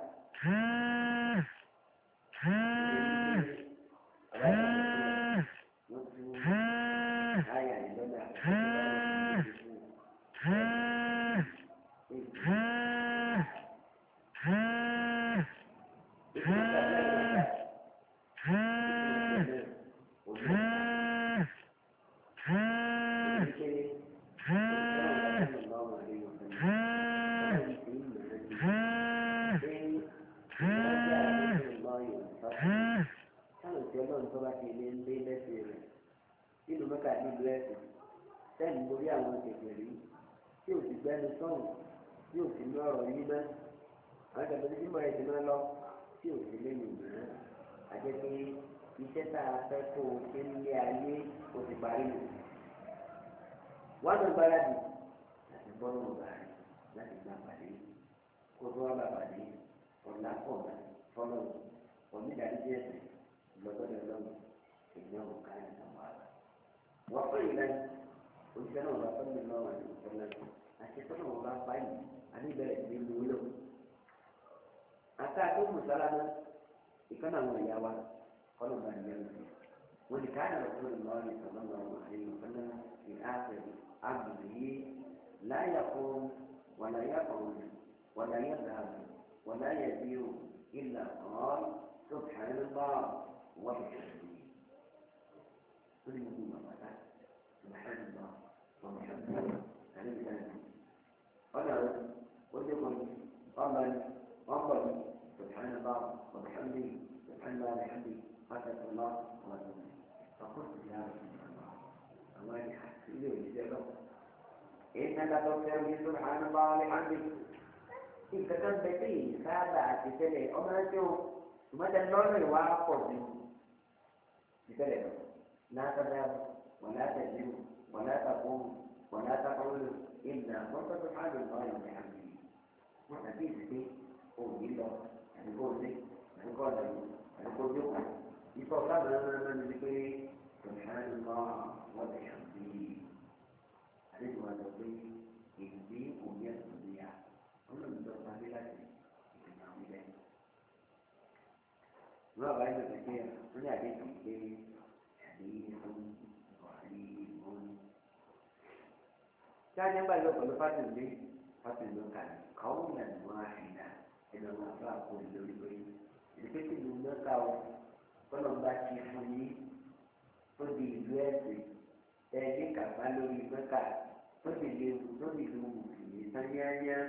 nínú mẹ́ka nílùú ẹ̀sìn sẹ́yìn lórí àwọn kékeré tí ò sì gbẹ́nu sọ́hùn tí ò sì ní ọ̀rọ̀ yìí mọ́ àwọn ìjọba tí mo ẹ̀sìn máa lọ tí ò sì léyìn mọ́ àti pé iṣẹ́ tá a fẹ́ kó o ṣe nílé ayé o ti parí nù. wọ́n á lọ gbáradì láti bọ́ lọ́wọ́ báyìí láti gbà pàdé kó tó wá bà pàdé ọ̀la pọ̀ mọ́ fọ́lọ́ onídàájú ẹ̀sìn lọ́gbọ́dọ̀ lọ́wọ́ ìgbìyànjú káyọ̀ náà wà. وقيل وجدنا الله صلى الله عليه وسلم أشتنا الله باي أني بلد بيقولوا أتاكم مسلما إكنا وياوا قالوا بنيان ولكان رسول الله صلى الله عليه وسلم في آخر عبده لا يقوم ولا يقعد ولا يذهب ولا يسير إلا قال سبحان الله وبحمده كل يوم ما سبحان الله وبحمده عليه السلام قال وجبا قال قال سبحان الله وبحمده سبحان الله وبحمده قدس الله وأتوب فقلت يا رسول الله الله يحسن لي ويجزاك إنك تغفر لي سبحان الله وبحمده إن كتبت فيه سابعة تلي أمانته ثم تنظر وأقول تلي لا تذهب ولا تجد ولا تقوم ولا تقول إلا قلت سبحان الله وبحمده وحديث به قول الله يقول لي يقول لي يقول لي يقول لنا من ذكر سبحان الله وبحمده حديث هذا الشيء يجزي ويستطيع كل من تصل لك ما بعد كثير من هذه الشيء Jangan balu kalau fatih ni, fatih lukan. Kau dan muahida, ini apa pun dulu beri. Jadi kita guna kau, kalau baca ini, pergi dua sih. Jadi kalau di mereka, pergi dulu, pergi dulu. Misalnya,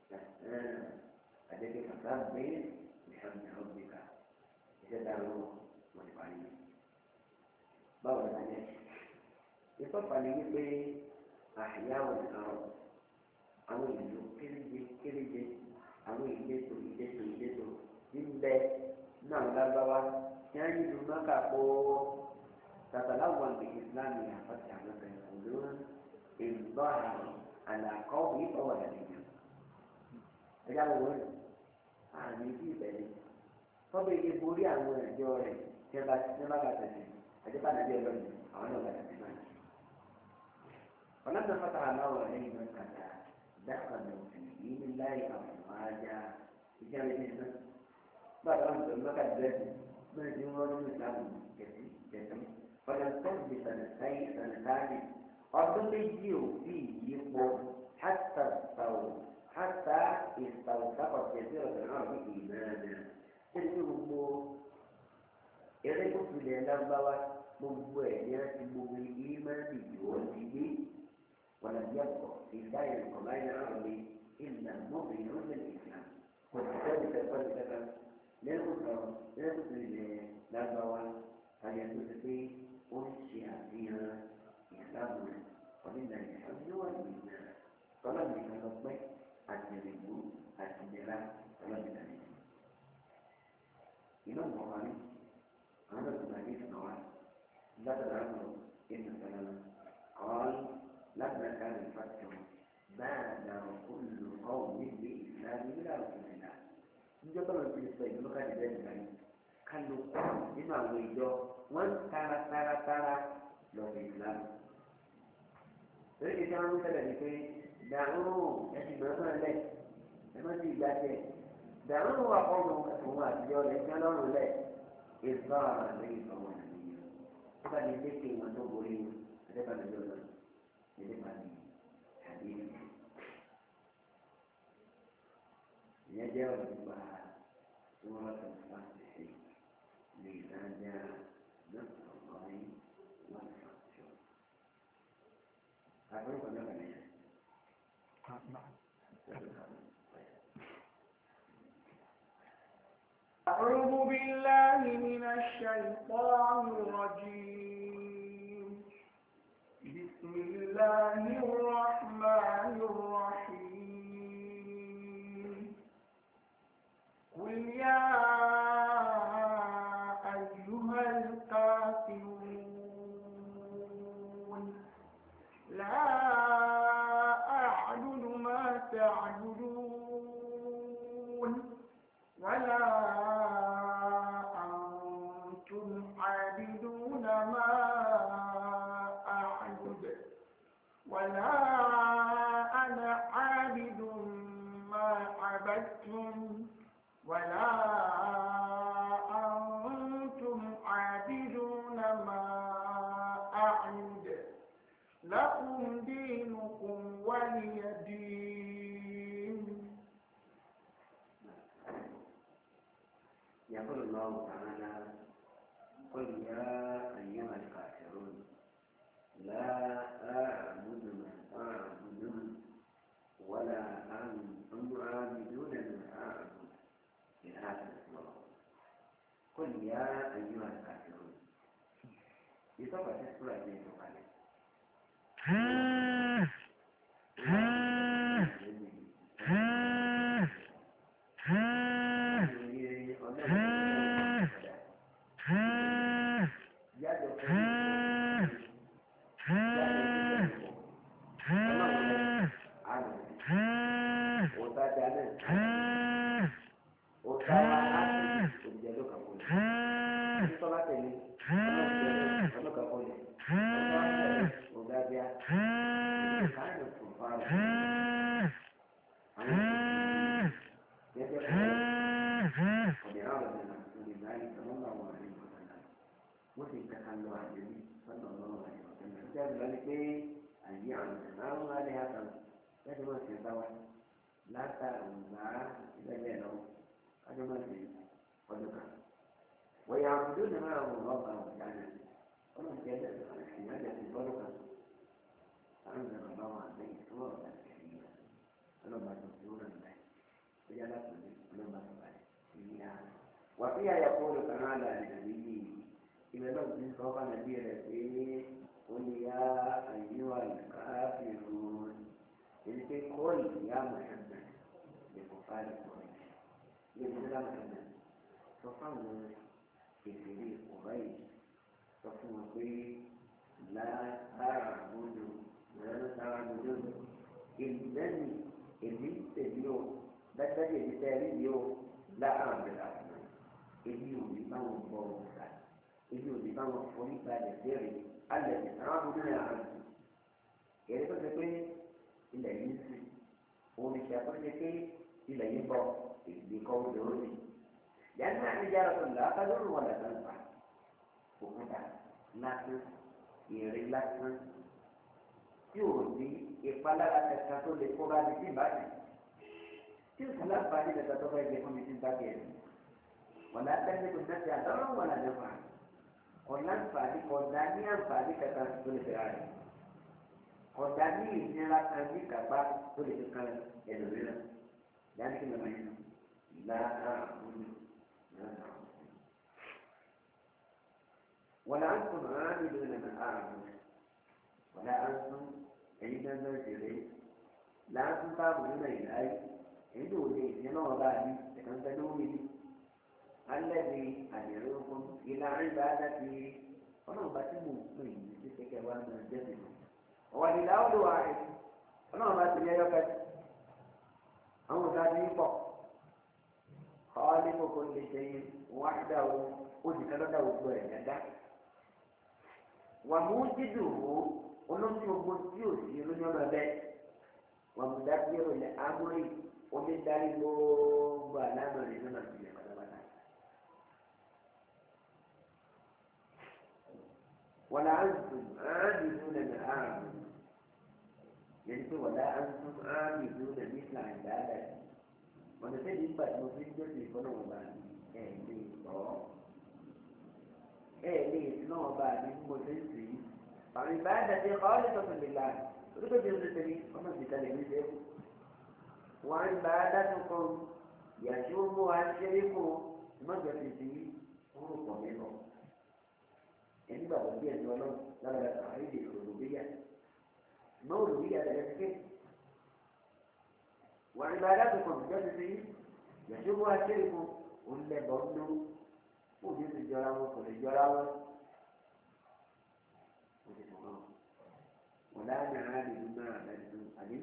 ada kita sampai, misalnya kita, kita tahu mana ini. Báwo la yẹ ìtọ́fà ni wípé àyàwó àwọn àwọn ìlú kéréje kéréje àwọn ìletò ìletò ìletò níbẹ̀ náà lágbáwá tí wọ́n yí lu mọ́kà kó tàtàláwọ̀ àgbè ìsìlámù àfọ̀tì àwọn ọ̀sẹ̀ ìlú ìlú àlàkọ́ ìfọwọ́ ìdàlejò ẹ̀dá wọ̀ wọ́n àmì ìdí ìbẹ̀rẹ̀ tọ́bẹ̀ ilé borí àwọn ẹ̀jọ́ rẹ̀ tí wọ́n bá bá tẹ̀sí. Ada pada dia lagi, awalnya ada di mana. Kalau dapat Allah ini berkata, dapat ini nilai aja. Jika ini bahkan bermakan dari berjumlah Islam jadi jadi. Pada tahun bisa selesai selesai. Orang begitu di ibu حتى استوى حتى استوثقت جزيرة العرب إيمانا تلقوا يريكم في الأربعة مبويات مبوي إيمان يولي ولم يبقى في سائر القبائل العربية إلا مؤمنون بالإسلام والكتاب تقول لك لا يقدر لا يقدر الأربعة أن يكون في أنشئ فيها إسلام ومن الحمد والإيمان طلب من الله أن يريدوا الإنجيل طلب من الله إمام البخاري هذا الحديث نوع ذكر عنه ابن سلمة قال لما كان الفتح بادر كل قوم بإسلام إلى رسول الله níjọ́ tọ́lọ̀ ti sọ ìlú káàdì bẹ́ẹ̀ nígbà yìí kálù nínú àwọn ìjọ wọ́n ń tara tara tara lọ sí ìsìlámù. lórí kìí sáwọn ń ṣẹlẹ̀ ní pé dàrúrù ẹ̀sìn mọ́tò lẹ̀ ẹ̀ má ti ìgbà tẹ̀ dàrúrù wà fọ́ọ̀mù òun àtijọ́ rẹ̀ ń kán lọ́rùn lẹ̀ ìgbà lẹ́yìn ìfọwọ́ nàìjíríà. ó bá ní lékè wọn tó borí ẹ̀dẹ́gbà lọ́jọ́ náà ẹ̀dẹ́gbà ní àdéhùn. ìyẹn jẹ́ ọ̀rọ̀ nípa tí wọ́n bá tẹ̀lé láti ṣe lè dájá lọ́sọ̀ ọ̀gbọ́n wọn fàṣọ. àbúrò kan náà kàlẹ́ yẹn. أعوذ بالله من الشيطان الرجيم بسم الله الرحمن الرحيم قل يا أيها الكافرون لا أعبد ما تعبدون ولا أنتم عابدون ما أعبد ولا أنا عابد ما عبدتم ولا أنتم عابدون ما أعبد لكم دينكم ولي دين. يقول الله تعالى قل يا أيها الكافرون لا أعبد ما تعبدون ولا أنتم عابدون ما أعبد لهذا الله. قل يا أيها الكافرون يطبع تسكر أجيب عليه مسلم تخلوا عن النبي صلى الله عليه وسلم جاب ذلك أن يعلم أنه آلهة يجب أن يتوى لا تأمنا إذا جاءوا أجب أن يتوى ويعبدون معه الله تعالى ومن كان احتمالا في البركة فأنزل الله عليه سورة الكريمة فلما تنزلون الله وجعلت لما تبعي وفيها يقول تعالى لنبيه إذا لم تنسوق نبينا فيه قل يا أيها الكافرون إذا قل يا محمد لكفار قريش يقول يا محمد فقالوا كثير قريش فقالوا لا أعبد ما تعبدون إنني إني تبيو بدل يتبيو لا أعبد الأصنام إني أبيو بوسع إني أبيو فريقا لسيري الذي تعبدون عنه èyí tó ṣe pé ilẹ̀ yìí sì oníṣẹ́ tó ṣe pé ilẹ̀ yìí bọ̀ èdè kọ́ lórí mi. yàtọ̀ àti ìjára tó là á ká lórí wọn lẹ́sẹ̀ nípa òkúta lásán èrè lásán tí ò ní ìpalára kẹta tó lè kó bá mi sí ìbàdàn tí o sì láǹfààní kẹta tó fẹ́ jẹ fún mi sí ìbàdàn yẹn wọn náà tẹ́lẹ̀ kó náà ti àtọ́rọ́ wọn là lẹ́fà kò láǹfààní kò dá ní àǹfààní kẹta tó lè fẹ́ rẹ̀ kò dá ní ìnira kan ní kàgbá tó lè fi kan ẹlòmíràn dáná kí lọ́mọ yẹn láàárọ̀ àbúrò náà. ولا أنتم عاملون ما أعمل ولا أنتم عندما نزل لا أنتم تعبدون إلهي عنده ليه ينوى بعدي تكنتنوني الذي أدعوكم إلى عبادته فلو باتموا من ذلك وانا الجسد هو الإله الواحد فلو باتموا يوكد أو ذاتي فوق خالق كل شيء وحده وذكر له بيده wàmújídùú olóńtí ogun tí ò sí lóní ọmọ ẹbẹ wàmúdábíyẹrò lẹ amúrí omi darí gbogbo àlámà rẹ náà ti lẹ pátápátá. wàlá àǹtùm áàmìlú lẹnu ààrùn yẹn pé wàlá àǹtùm áàmìlú lẹnu ìlà ìdáàdà wọn lè fẹ́ nígbà tí mo fi ń jẹ́ ìfọ́nà wọn bá ẹ̀ lè sọ ọ́. ايه ليه نوع بقى من مدرسي فعبادة خالصة لله ربما جزء وما في تلميذ وعبادتكم يشوب الشريك مجلسي حروف منه يعني بقى ودي الولد لا لا تعريض الربوبية مولوية لذلك وعبادتكم جلسي يشوب الشريك ولا برضه òbí ti jọra wọn kò lè jọra wọn kò lè tọ̀nà wọn láàyè àádìí nínú àdájú àbí.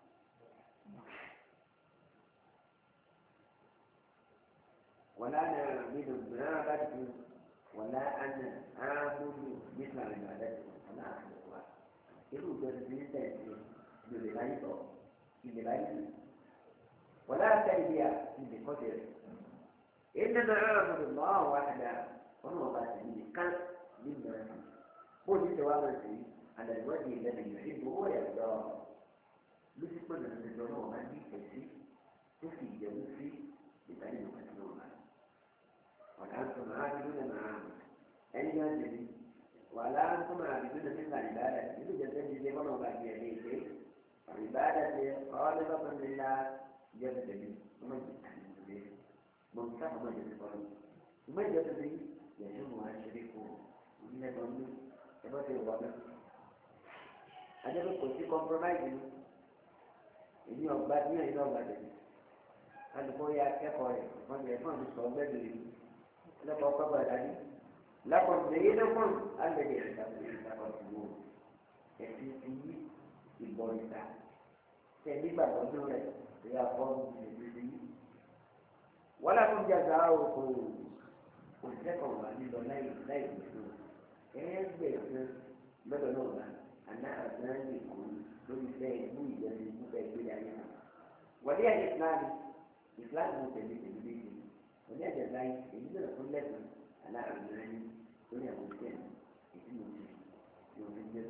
ولا نعبد ما عبدتم ولا أنا أعبد مثل عبادتكم أنا أخلقها irú ìjọsìn ní tẹ̀sí ìdòlè láyé tọ̀ ìdè láyé tọ̀ wọ́n láti tẹ̀lé bí i ìdè kọ́tẹ̀ rẹ̀. إنما أعبد الله وحده وهو باسم كان مما قل جوابا فيه على الوجه الذي يحبه ويرضاه لسكن من الجنوب ما دي كثير تفي جنوسي بتعليم مسلوما وأنتم عابدون ما عابد أي جانب ولا أنتم عابدون مثل عبادة إذا جدد زي ما هو بعد يديه عبادة خالصة لله جل جلاله ومن يتعلم ممتاز ما يذكره وما يدري يجمع شريكه ومن يظن كما في الوضع هذا بقول في compromise إني أبغى إني أنا أبغى هذا بقول يا كفاية ما يفهم الصواب ده لا بقى بداني لكن بينكم الذي يحتاج يحتاجون يسيء البوليسا تبي بدون له يا قوم يسيء ولا كن جزاؤكم وجزاكم عن الله لا يمكن ايه بس بدون أنا أزانيكم بمثال موجز متأكد عليها وليه الإسلام الإسلام متأكد به وليه جزائي إننا كلنا أنا أزاني وليه ممكن اسمه يوجد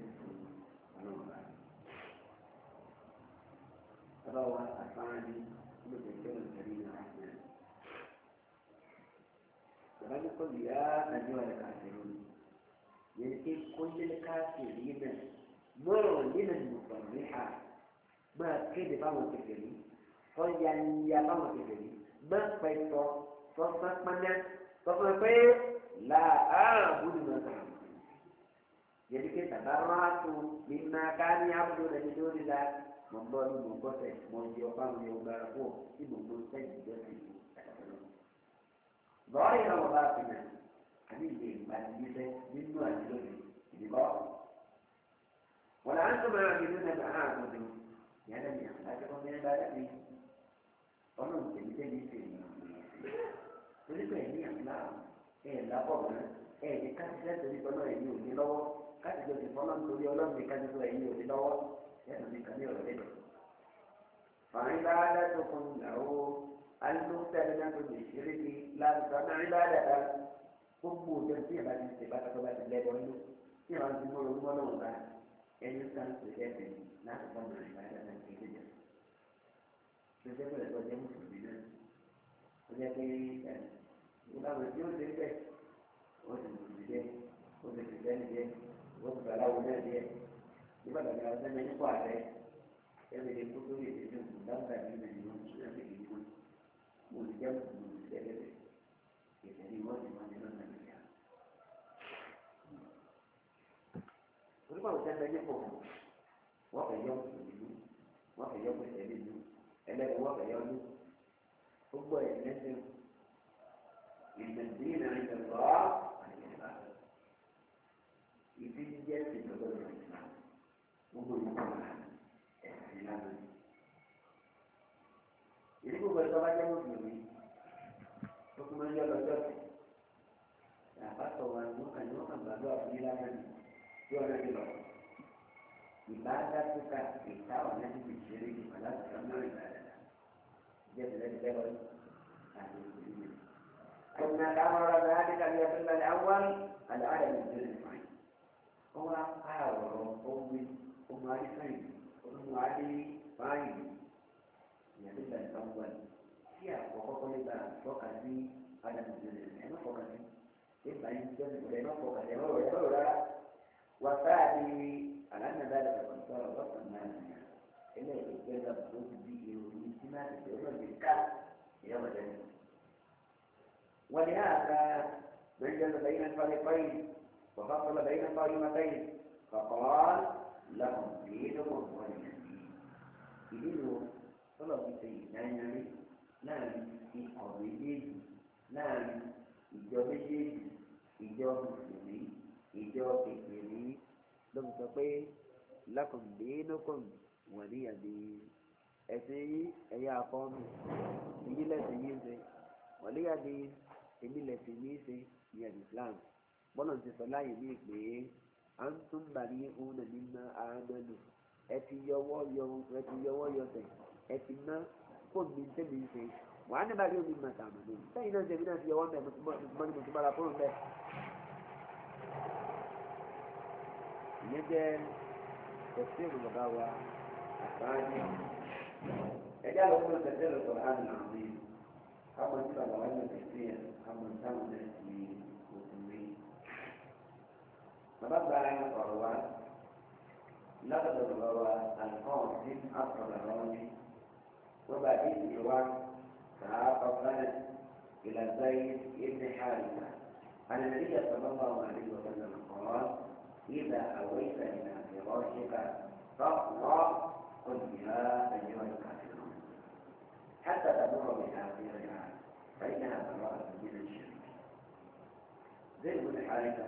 روى الثاني متأكد الكريم الرحمن وقال قل يا أيها الكافرون يلقي كل الكافرين معلنا مصرحا ما كيد فاهم كفرين فيا فاهم كفرين ما فيتو فصلت منا فصلت لا أعبد ما تعبدون يلقي تبرعت مما كان يعبدون من دون الله من ضل منقطع من يقام يوم بارقوه ابن مستجد جسد ظاهرا وباطنا حبيبي بعد كده منه أجلوني بقى ولا أنتم عابدون ما أعبد يا لم يخلقكم من عبادتي ومن تبتدي في تريد أن يخلق إيه لا قبل إيه كاتب تريد أن يقول لله كاتب تريد أن يقول لله كاتب تريد أن يقول لله يا لم يكن يقول فعبادتكم له المختلفة بالشرك لا تسمى عبادة gbogbo ọjọ́ tí ìbá ti ṣe bàtà tó bá ti lẹ́bọ̀ nínú tí ìbá ti mọ́ lọ́wọ́ lọ́wọ́ bá ẹni kan tó jẹ́ pé láti bá bẹ̀rẹ̀ ìbáradà náà kì í ṣe jẹ́ tó jẹ́ pé ẹ̀kọ́ jẹ́ mùsùlùmí náà ó jẹ́ pé ẹ̀ ìlànà tí ó ṣe bẹ́ẹ̀ ó sì mùsùlùmí jẹ́ ó sì fi jẹ́ nìjẹ́ ó sì bàlá wo náà jẹ́ nígbà tó ga ọ̀sẹ̀ mẹ́rin kọ́ àrẹ ẹ̀mí lè kó tó lè dé ní òkú dáńgá ní ìlú ìlú ìṣúná lè dé kó mo sì jẹ́ mùsùlùmí jẹ́ lẹ́bẹ̀ ìṣẹ̀lẹ̀ wọ́n ti máa ń lọ nàìjíríà. onígbà wo sẹ́ńtẹ́ ní pọ̀ wọ́n fẹ́ yọ ìlú wọ́n fẹ́ yọ pẹ̀sẹ̀ ìlú ẹlẹ́gbẹ̀ẹ́ wọ́n fẹ́ yọ ọdún gbogbo ẹ̀ lẹ́sẹ̀ ìgbẹ̀dì náà ń tẹ̀sọ́ àyẹ̀lá ìdí jẹ́ ìjọba ìgbà gbogbo ìgbà ẹ̀sìn ìlànà ìdí gbogbo ẹ̀sọ́ bá jẹ́ mùsùlùmí ó tún máa ń yọ lọ́jọ́ sí àbátọ̀ wa ní wọ́n kàn ní wọ́n kàn gbàdúrà fún yín lásán tí wọ́n rẹ̀ lọ ìbáradá tó ká ìtawọ̀ náà ti fi ṣeré ìgbà láti ká mọ́ ìbáradá jẹ́ ìlẹ́ ìlẹ́wọ̀ àti ìlú. كنا الأمر ذلك ليدل الأول على عدم الجنة معي هو أعور أمي أم علي فين أم علي فين يدل الأول هي وقوق لبا فوق في عدم الجنة يعني فوق في إما يمكن ولا فوق في ولا ولا وثاني على أن ذلك قد صار وصفا مانعا إلا إذا كذب به والاجتماع يوم بالكعب يوم الجنة ولهذا ميز بين الفريقين وفصل بين القائمتين فقال لهم دينهم ولي دين ìdílò tọ́lọ̀ fi ṣe ìdáyẹrí láàrin ikọ̀ méjèèjì láàrin ìjọ méjèèjì ìjọ mùsùlùmí ìjọ kékeré ló fi sọ pé lakum dinukum waliya din ẹ̀sìn yìí ẹ̀yà àkọ́nù ìyí lẹ́sìn yìí ṣe waliya din èmi lẹ́sìn yìí ṣe ìyẹn Islam bọ́lá ti sọ láyé ní ìpè à ń tún bàrí òun náà nínú àádọ́nù ẹ ti yọwọ́ yọ ẹ ti yọwọ́ yọtẹ̀ ẹ ti ná fóònù mi tẹ́mi ń ṣe wà á ní bàrí omi màtà àmàlẹ́ sẹ́yìn náà ṣe èmi náà ti yọwọ́ mẹ́ mo ti mọ́ ní mo ti bára fóònù bẹ́ẹ̀. ìyẹn jẹ́ tẹ̀síìrì bàbá wa àtàwọn ẹ̀jẹ̀ àlọ́ fún tẹ̀síìrì sọ̀rọ̀ àdùn àwọn yìí káwọn tí bàbá wa yóò tẹ̀síìrì káwọn táwọn náà ti òkú rí. bàbá gba ọ̀rọ̀ wa látọ̀dọ̀ bàbá wa àlùkọ́ọ̀ sí àtọ̀dọ̀ àwọn ní wọ́n bá dé ìdílé wa kàá kọ́kánà ìlàzáyé ìdí حارثة عن النبي صلى الله عليه وسلم قال إذا أويت إلى فراشك فاقرأ قل يا أيها الكافرون حتى تمر بآخرها فإنها براءة من الشرك زي بن حارثة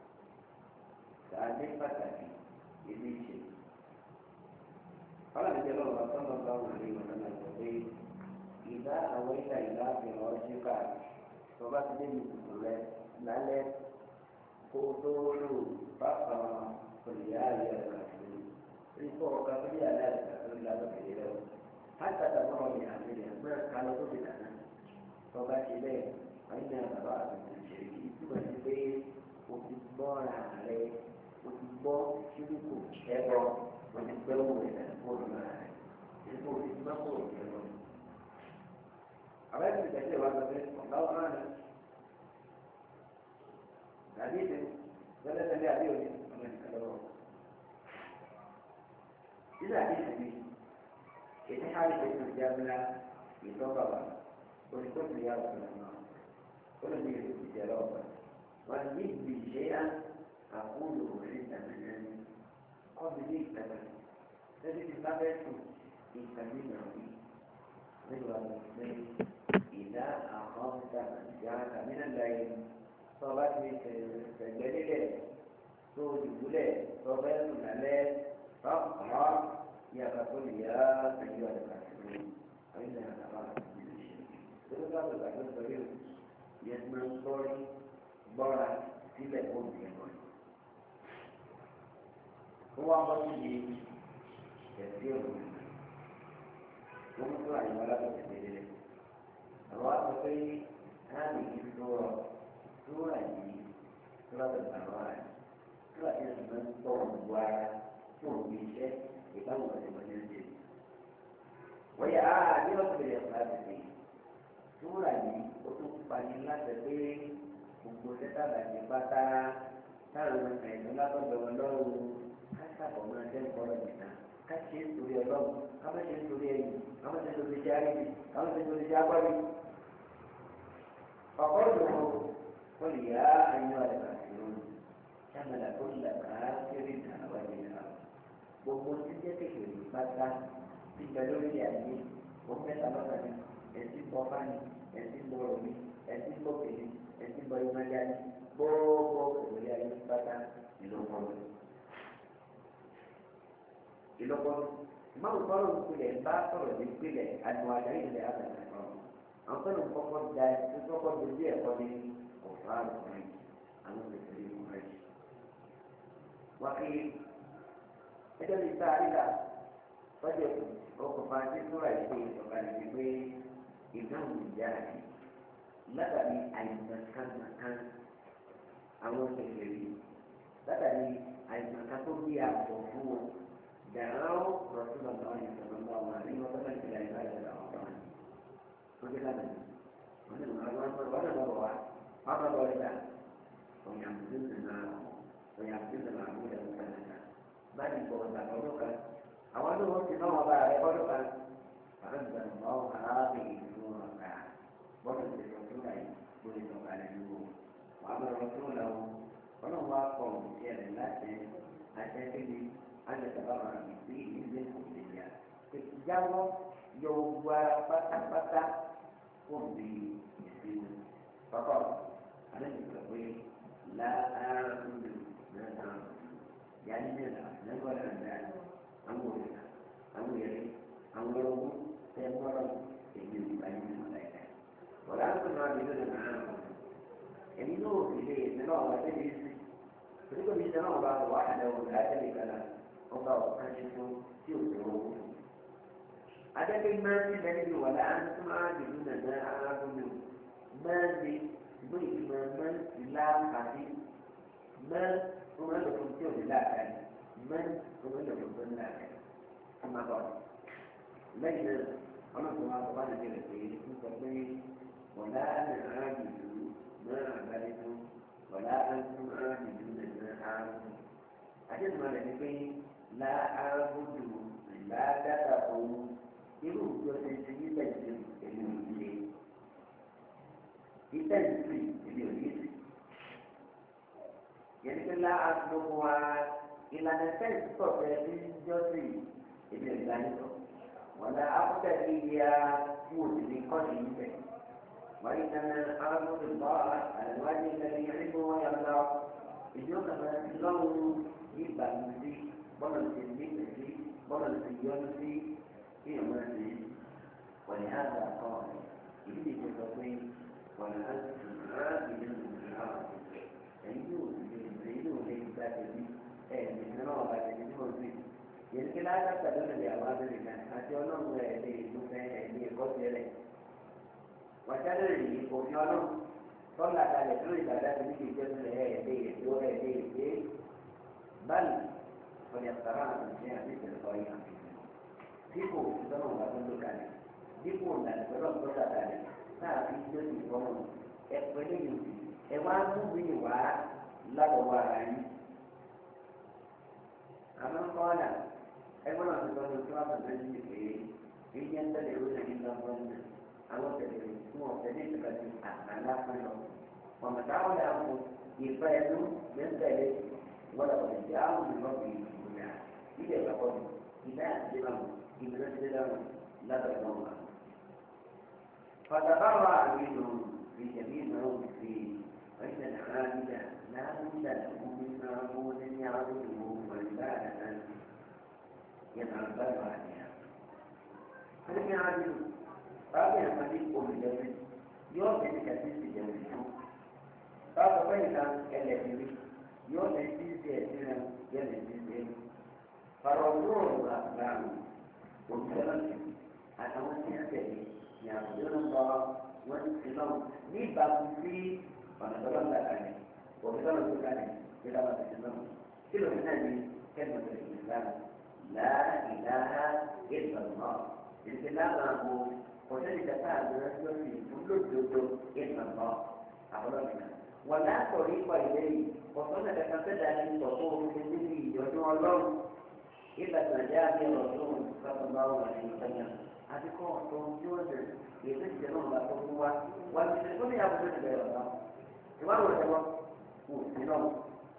سألت فتاكي يدي شيء قال النبي صلى الله عليه وسلم إذا أويت إلى فراشك فبات دين السورة لالت كوتولو فقرا قليالي الكافرين ريكو كافريا لا الكافرين لا تكفيرون حتى تمر بآخرها ما قالوا تبتنا فبات إليه فإنها براءة من الشرك ثم البيت وتبار عليه وتبار شرك شبه وتبار إلى الفرما يقول اسمه الكلام عملت التأثير وهذا بيت الله أعلم حديث ولا تبيع به إذا حديث به إذا حالة ابن الجابلة يتوقع ولكل يا رسول الله كل ذي الجلالة وأجيب بي شيئا أقوله عند منامي قبل لي كذا الذي تتابعته يستمر فيه إذا أخذت جاءك من الليل صلاة الجليل سوج بلاد صلاة الليل فاقرأ يا رسول يا أيها الكافرون فإنها براءة من الشرك. تقول لك الرسول يسمع صوري برا سيلة أم يقول هو أمر كثير ومثل عبارات كثيرة الرأس في هذه السورة سورة سورة الأنوار سورة اسمها طوبة fún òbí iṣẹ́ ìbáwọ̀ ọ̀sẹ̀ wọlé ń ṣe. wọ́n yà á ní ọ̀sẹ̀ ìrẹ̀lẹ̀ láti ṣe túwúrà yìí ó tún pani láti pé gbogbo sẹ́tàbà ti pátá táwọn ẹ̀sìn látọ̀dọ̀ ọlọ́run káṣàbọ̀ máa jẹ́ ìkọ́rọ̀ nìkan káṣe nítorí ọlọ́run káṣe nítorí ẹ̀yìn káṣe nítorí iṣẹ́ àríwí káṣe nítorí iṣẹ́ agbárí. ọ̀pọ̀ ìdòwò ó lè yá ayé wa lẹ́ka sí i ṣàmìlà tó lè ká kéré ìdáná wáyé náà gbogbo tí jẹ́ kékeré pátá ti bẹ lórí ayé ó mẹ́ta lọ́kàn ní ẹ̀sìn bọ́ fáni ẹ̀sìn bọ́ rọ̀mí ẹ̀sìn bọ́ kèlé ẹ̀sìn bọ́ ìmọ̀lẹ́ ayé gbogbo ìwòye ayé pátá ìlọ́pọ̀lọ́. ìlọ́pọ̀lọ́ máa ń kọ́rọ̀ ìpìlẹ̀ bá sọ̀rọ̀ ní ìpìlẹ̀ àdùn àdáyé ilẹ̀ àgbàdo kan. àwọn fẹ́ràn kọ́kọ́ da ẹ̀ tó kọ́kọ́ dojú ẹ̀kọ́ ní ọ̀fà àrùn àwọn òṣèlú ìlú rẹ̀. wákìlì ẹjọ́ ní sáà nígbà tọ́jú ọkùnfà tí sọ́ra ìpè ìsọ̀kalẹ̀ ní pé ìdáhùn ìjà rẹ̀ látàrí àìsàn kan àwọn kékeré látàrí àìsàn kan tó bí àpò fún wọn dàrán rọ̀tún lọ́dọ̀ ọ̀hún ìṣòro ńlá wọn àrí wọn tọ́lá ìṣẹ̀lẹ̀ àìsàn àìsàn àwọn ọ̀tọ̀ wọn. wọ́n ti lábẹ́ wọn ní wọn àwọn ọmọ wọn náà bọ̀ wá wọn bá bọ̀ níta ọ̀yà àbúrò náà ọ̀yà àbúrò náà àbúrò náà náà báyìí bọ̀ ọ̀tà ọdún kan àwọn tó wọ́n ti náà wọn bá rẹ̀ ọdún kan àwọn ìgbà wọn aráàlú ìlú wọn kà bọ́ọ̀lù ti sọ̀tún láì lórí ìtọ́kalẹ̀ ìlú wàá rọ̀tún lọ́wọ́ ọlọ́run wá kọ̀ ọ̀hún ẹ̀rẹ̀ láti àtẹ́kẹ́lẹ́ àjẹsàbáwá ìdí ìdílé ìdíyà ìjáwọ́ yọ gbogbo ara pátápátá fún bí ìsinmi pápá àlejò sọ pé láàárọ̀ náà yàrá nílà lẹ́gbọ̀n àgbà àwọn òrìṣà àwọn èrè àwọn ọlọ́wọ́ tẹ́ mọ́rọ̀ èyí ò bá yín nínú láìka wọ́n á tún máa bí lóde náà ẹni náà ò fi lè ṣe náà wọ́n tẹ́lẹ̀ sí torí kò ní ṣe náà bá wà á lẹ́wọ̀n láti kàlà wọ́n bá wọ́n ká ṣe fún tí ò tó owó. adẹ́gbẹ́ máa ń tilẹ̀ níbi wà láà ń tún máa dìbò nàná arábùnú máa ń di ìgbó ìgbìmọ̀ máa ń ti láàkàtì máa ń wọ́n máa ń lò fún tí ò ní láàkàtì máa ń wọ́n máa ń lò fún tó ní láàkàtì fún máa bọ̀. lẹ́yìn náà ọlọ́run wa bọ́ bá nàìjíríà pé ń sọ pé wọ́n láà ní arábùnú náà àgbálẹ́ fún wọ́lá ẹ̀sùn ààbìdú nìkan ààrùn. àdéhùn rẹ̀ ni pé lá ààbùdù ìlàdàdà òun irú ìjọ ṣe ti nílẹ̀ ìṣe èmi ò ní lé. ìtẹ̀ ìsìn èmi ò ní sí. yẹn ni pé lá àgbọ̀gbọ̀ wa ìlànà sẹ́yìn sọ̀tẹ̀ ní jọ́sìn èmi ò gbà nítọ̀. wọ́lá àkútẹ̀ ìyá tí o sì ní kọ́ni níbẹ̀. وإنما أعبد الله على الوجه الذي يحبه ويرضى ìjọba náà ti lọ́rùn yíba mi sí bọ́lá ti ní ìpèsè bọ́lá ti yọnu sí kí ọmọ ti wọ̀nyí àgbà kan ìdí ìjọ sọ pé wọ̀nyí àgbà ìdí ìjọ ẹ̀yìn yóò ti lè ẹ̀yìn yóò lè gba tẹ̀lé ẹ̀ ẹ̀ ní náà wà tẹ̀lé tí wọ́n ti yẹn kí láti ṣàdúrà lè àwọn abẹ́rẹ́ kan àti ọlọ́run ẹ̀ lè ló fẹ́ ẹ̀ ní ẹ̀kọ́ tẹ́lẹ̀ wàjáde yìí òfin ọlọ́run tọ́lá kalẹ̀ tó ìgbàdá ti ní ìjọ sílẹ̀ ẹ̀ ẹ̀ ẹ̀ tó ẹ̀ ẹ̀ ẹ̀ báyìí wọ́n yà sàrà àti ìṣẹ́ àti ìṣẹ̀lẹ̀ ọ̀yà dípò ìtọ́nà wà tó ló kalẹ̀ dípò ìlànà tó lọ́n tó sàkalẹ̀ náà fi ìjọ sí ìfọ́nà ẹ̀ pẹ̀lú yìí ẹ̀ wá mú mi wá lábọ̀wọ́ ara yín. àmọ́ kọ́ọ̀dà ẹgbẹ́ náà ti tọ́jú tó wà pẹ̀lú ẹni pé èyí ń tẹ̀lé ìwé náà ní lọ́gbọ́n náà àwọn tẹ̀lé fún ọ̀sẹ̀ ní ìtura ti àgbàlá fún lọ. ọ̀nà táwọn yà mú ìfẹ́ ẹnu lẹ́ńtẹ̀lé wọ́dà wọ̀nyí tí àwọn ìlú bí ìgbìyà ilé ìgbàgbọ́ mi ìdá àti ìlànà ìgbìyà ti dáhùn lábẹ́ wọn wà. فتبرع منهم في جميع ما فيه فإن العابد لا بد له من معبود يعبده وعبادة يتعبد عليها. فلم يعبدوا báwo yẹn máa ní olùjẹun yóò lè ní kẹsí ìjẹun ìlú báwo bẹ́ẹ̀ ká ẹlẹ́dìrí yóò lè ti ṣe ẹ̀sìn rẹ̀ yóò lè ti ṣe é. Fàrọ̀lúrò àgbàlù òṣèlú àtàwọn tí wọ́n tẹ̀lé ní àwùjọ ń lọ wọ́n ti lọ ní ìbámu sí ọ̀nà tó lọ́nà kalẹ̀ òṣèlú tó kalẹ̀ ní ìlànà tó ti lọ. Kí ló ń náà ní كلمة الإسلام لا إله إلا الله الإسلام هو وذلك تعالى يقول كل إلا الله أخبرنا ولا طريق إليه وصلنا كتبت أن تصور من مثل يدعو الله إلا ما جاء به الرسول صلى الله عليه وسلم هذه قوة جوزا يتسجل الله قوة والمشركون يعبدون غير الله كما هو الجواب مسلمون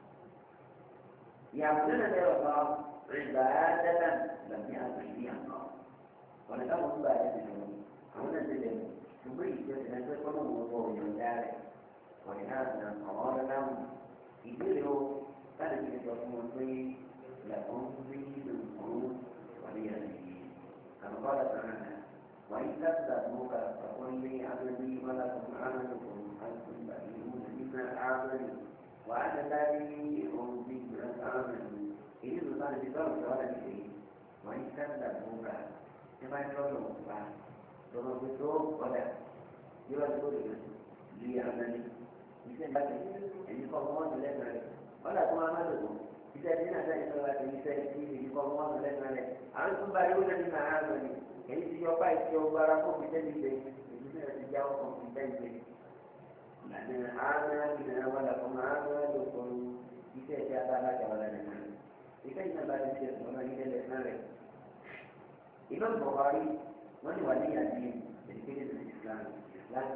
يعبدون غير الله عبادة لم يأمر بها الله ولكن عبادة منهم هنا الدليل تبريد أن تكون وضوء من ذلك ولهذا قال لهم يديروا فلم يكونوا فيه لكم دينكم ولي دين كما قال تعالى وإن كذبوك فقل لي عملي ولكم عملكم أنتم بريئون مما أعمل وأنا بريء مما أعمل إن الله بذلك ولا بشيء وإن كذبوك كما يقولون ثم بتوب ولا يقول لي عملي مثل هذا يعني قوم لا ولا تعملون إذا جينا ذلك الإنسان فيه يقومون لنا أنتم بارون بما عملوا يعني سيوبا سيوبا في ذلك الإنسان يجاوبكم في ذلك لأن عملنا ولكم عملكم إذا جاء لك ولا لنا إذا جاء لك ولا لنا إمام البخاري من ولي الدين في الإسلام الإسلام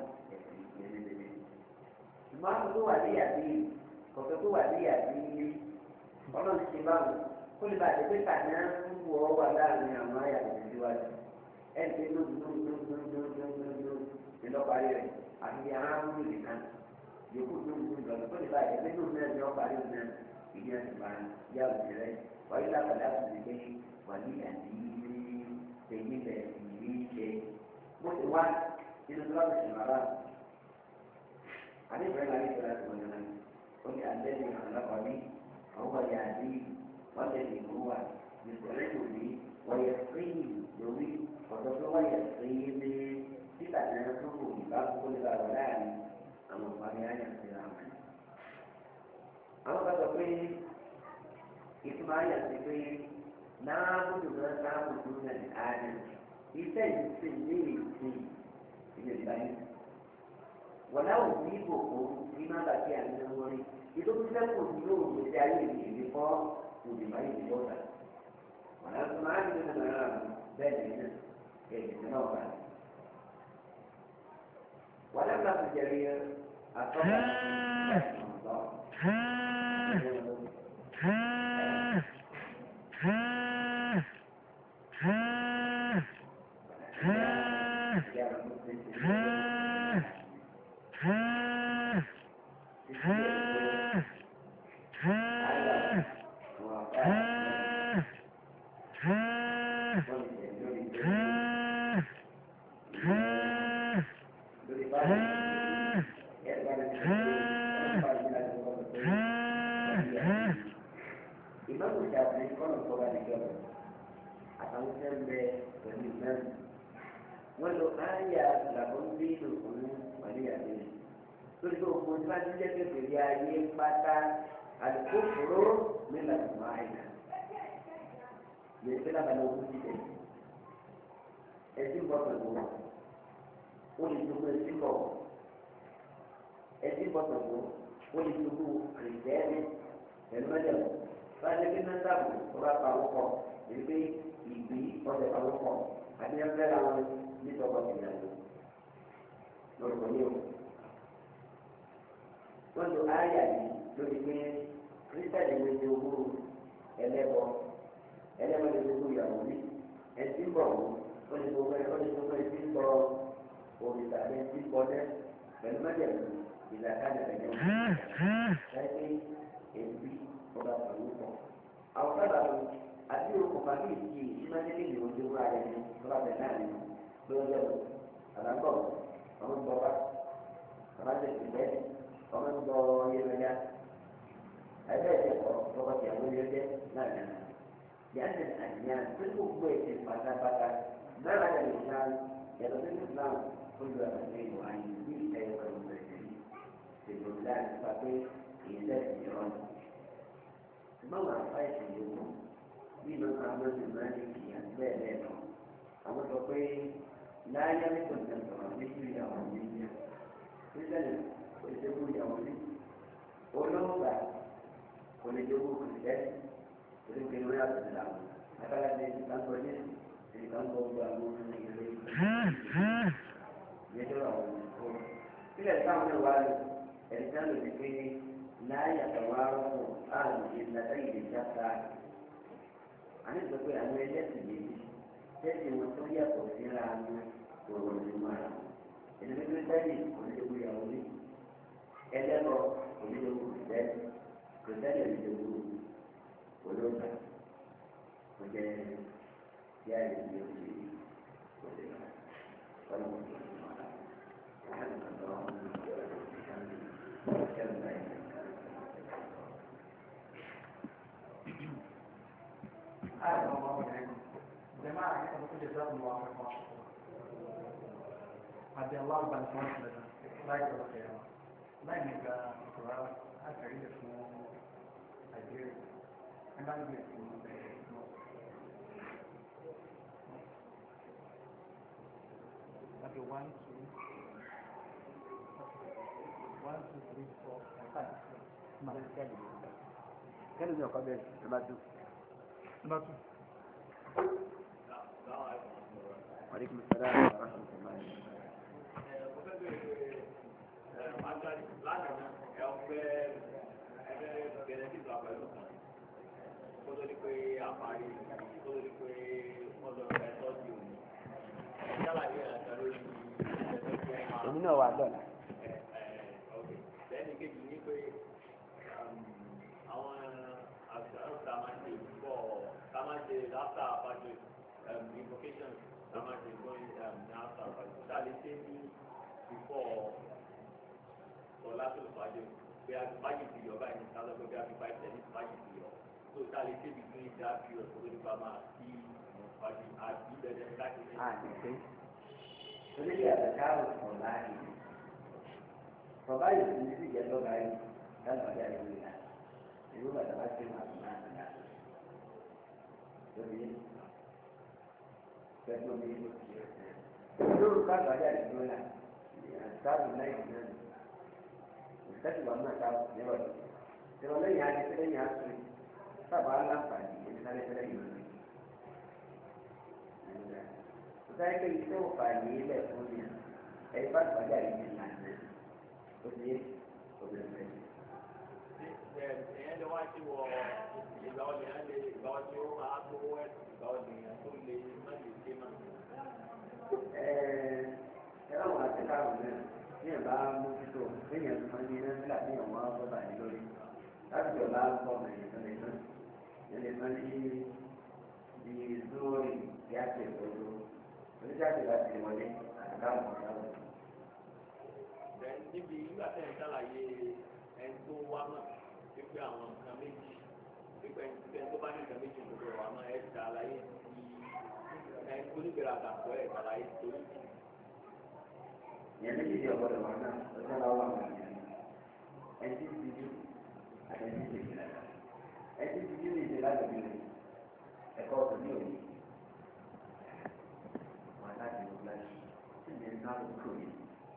ما هو ولي الدين وكتب ولي الدين ọlọ́run ti bá wọn kó lè bá àdébé tàbí ń wọ ọ wà láàrin àwọn àyà tó ti wájú ẹ̀ ń tẹ́ lóòdùdúdúdúdúdúdúdú ìlọ́parí rẹ̀ àti aráàlú nìkan yòókù dúdúdúdú lọ́dún kó lè bá àdébé lóòdù náà ní ọparí náà ìdí ẹ̀ ti bá yá òsì rẹ̀ wáyé lápàdé àtúntò pé wà ní àdí èyí lẹ̀ ìrí ṣe bó ti wá nínú tó bá ti ṣe màrà àdébẹ̀rẹ̀ náà ní ìfẹ́ láti wọ̀nyí náà ó ní àdébẹ̀ àlápàdé هو يهديه والذي هو يسعدني ويسقيني يومي وتقول ويسقيني تتناسب بباب كل بابلان أما فريان السلام أما تقول إسماعيل تقول نعبد ما تعبدون الآن يسجدني في البيت ولو جيبكم فيما بقي عن الأمور itu bisa pun dulu menjadi ini for ujian ini juga. Mana semakin kita dalam belajar ini kenapa? Walaupun terjadi atau Walau ayat lamun bidu pun Maria ini. Tujuh muncul jadi berjaya pada al-kufru milah ma'ina. Jadi kita kalau kita, esim buat apa? Uli tubuh esim buat, esim buat apa? Uli tubuh kriteria, dan macam. Pada kita tahu orang tahu kok, jadi ibi pada tahu kok. Ada yang berlawan di tempat ini. Normal. Quando ayat ini, jadi kita dengan jauh elebo, elebo dengan yang ini, simbol, kalau bukan kalau bukan simbol, boleh tak ada simbolnya, bermacam bila ada yang jadi ini orang tahu. Awak tahu, ada orang pagi ini, mana ni dia jauh ada ni, kalau ada ni, berjauh, ada apa? Orang bawa, orang jadi orang bawa yang mana? Ada siapa? Bawa yang boleh dia, mana? Yang ada semua buat di pasar-pasar. Mana ada Islam? Yang ada Islam, pun dua macam lain. Ini saya akan belajar. Sebulan tapi ini saya orang. báwọn àfa ìṣèlú bí ìlú àwọn ọmọ náà lè kì í àti bẹ́ẹ̀ bẹ́ẹ̀ lọ àwọn sọ pé láyé lẹ́kọ̀ọ́ ní ọ̀sán méjì ìyàwó méjì kírísítẹ́nì kò lè dégún ìyàwó méjì olóńgbà kò lè dégún kìrìsìtẹ́nì kò lè dégún ìyàwó méjì akala ní ìdíkà ń bọ̀ ní ìdíkà ń bọ̀ gbọ́ àwọn ọmọ ìlú yẹjọ́ àwọn olùkọ́ sílẹ̀ táwọn ìwà rẹ̀ ẹ̀ka ló ti pé láyé àtàwọn arọ́pọ̀ àrùn ìlànà ìdíjáta àní sọ pé àwọn ẹlẹ́sìn méjì tẹ́sí wọn tó yàtọ̀ síra wọn òwò ìlú ara ìdílé tó tẹ́lẹ̀ onídéwò ìyàwó ní ẹlẹ́bọ̀ onídéwò kìtẹ́lẹ̀ kìtẹ́lẹ̀ onídéwò olóògbà kò jẹ́ kí á lè di òṣèlú kò lè lọ sọ́nà kò tó lè lọ láti lọ sọ́nà جماعة يقول جزاهم الله خيرا عبد الله بن مسعود لا يقول خيرا لا يبقى قرار أكيد اسمه أجير أنا أقول اسمه Okay, one, two, one, two, three, four, five. Quel est le problème? Le bateau. Le bateau. Aleykum salaam wa rahmatullahi. Èmi náà wà dọ̀la. Lẹ́yìn kejì ní pé àwọn àṣà tá a máa ń ṣe púpọ̀ tá a máa ń ṣe láfta àpájọ invocation tá a máa ń ṣe gbọ́n ní láfta àpájọ tá a lè ṣe ní before ọ̀la tó lè fàájọ pé a ti báyìí ti yọ báyìí ní sálọ́ pé bí a fi báyìí tẹ̀lé ti báyìí ti yọ tó tá a lè ṣe between ìdá period tó lè bá máa sí fàájọ àti ìbẹ̀rẹ̀ láti ṣe. Àdìsí. Torí àtàkà òkùnkùn láàyè. Bàbá yìí ti ní sí ìjẹ́ lọ́gàá yìí lágbàdá ìlú ìlà. Ìlú bàtà bá ti máa tún náà nígbà. Lórí pẹ̀lú omi ìlú kìí ọ̀sẹ̀. Lórí lágbàdá ìlú ìlà. Àtàkùn náà ìlú náà. Ìsẹ́tù wà náà ká níwọ̀ yìí. Ìrọ̀ lẹ́yìn á ti fẹ́ lẹ́yìn á sùn. Sábà aláǹfààní ẹni sáré fẹ́ lẹ́yìn òní. Sáré pé iṣẹ́ òfà yìí lẹ̀ fún mi. Ẹ̀yìn bá gbàdá ìlú ìlà náà. Ó ti yé obìnrin rẹ̀. Ẹ̀yẹ́ lè wá sí wọ ìgbà ọ̀lẹ́ yẹn lè ìgbà ọ̀lẹ́ ó máa tó wẹ́ ìgbà ọ̀lẹ́ yẹn tó lè má lè ṣe má. Ẹ̀ẹ́ ẹ láwọn àtẹ̀káwọ̀ náà ní ẹ̀ bá mójútó léèyàn tó máa ń ní iná sílà ní àwọn ọ̀gbọ́dà yìí lórí. Láti ọ̀la gbọ́ ọmọ ẹ̀yìn tó lè ná. Ẹ lè máa ní bí lórí yàtọ̀ ìgbòho. Oníjáde láti wọlé àtẹ̀káwọ̀ náà. Níbi ìgbà tẹ̀ ń ṣàlàyé ẹni tó wá náà pípẹ́ àwọn nǹkan méjì pípẹ́ ẹni tó bá ní nǹkan méjì lọ́dọ̀ wa náà ẹ̀ ṣàlàyé ti ẹni tó níbẹ̀rẹ̀ àdàpọ̀ ẹ̀ ṣàlàyé torí. Ìyẹn méjì di ọ̀gbọ́dọ̀ wọn náà lọ́jọ́ bá wà wọn yẹn. Ẹni tí ti dú àti ẹni tí ti dú. Ẹni tí ti dú ní ìṣe láti bí rẹ̀ ẹ̀kọ́ ọ̀sán ní òní. Wọ́n láti lọ láti ṣe ìyẹn náà ló kúrò yìí.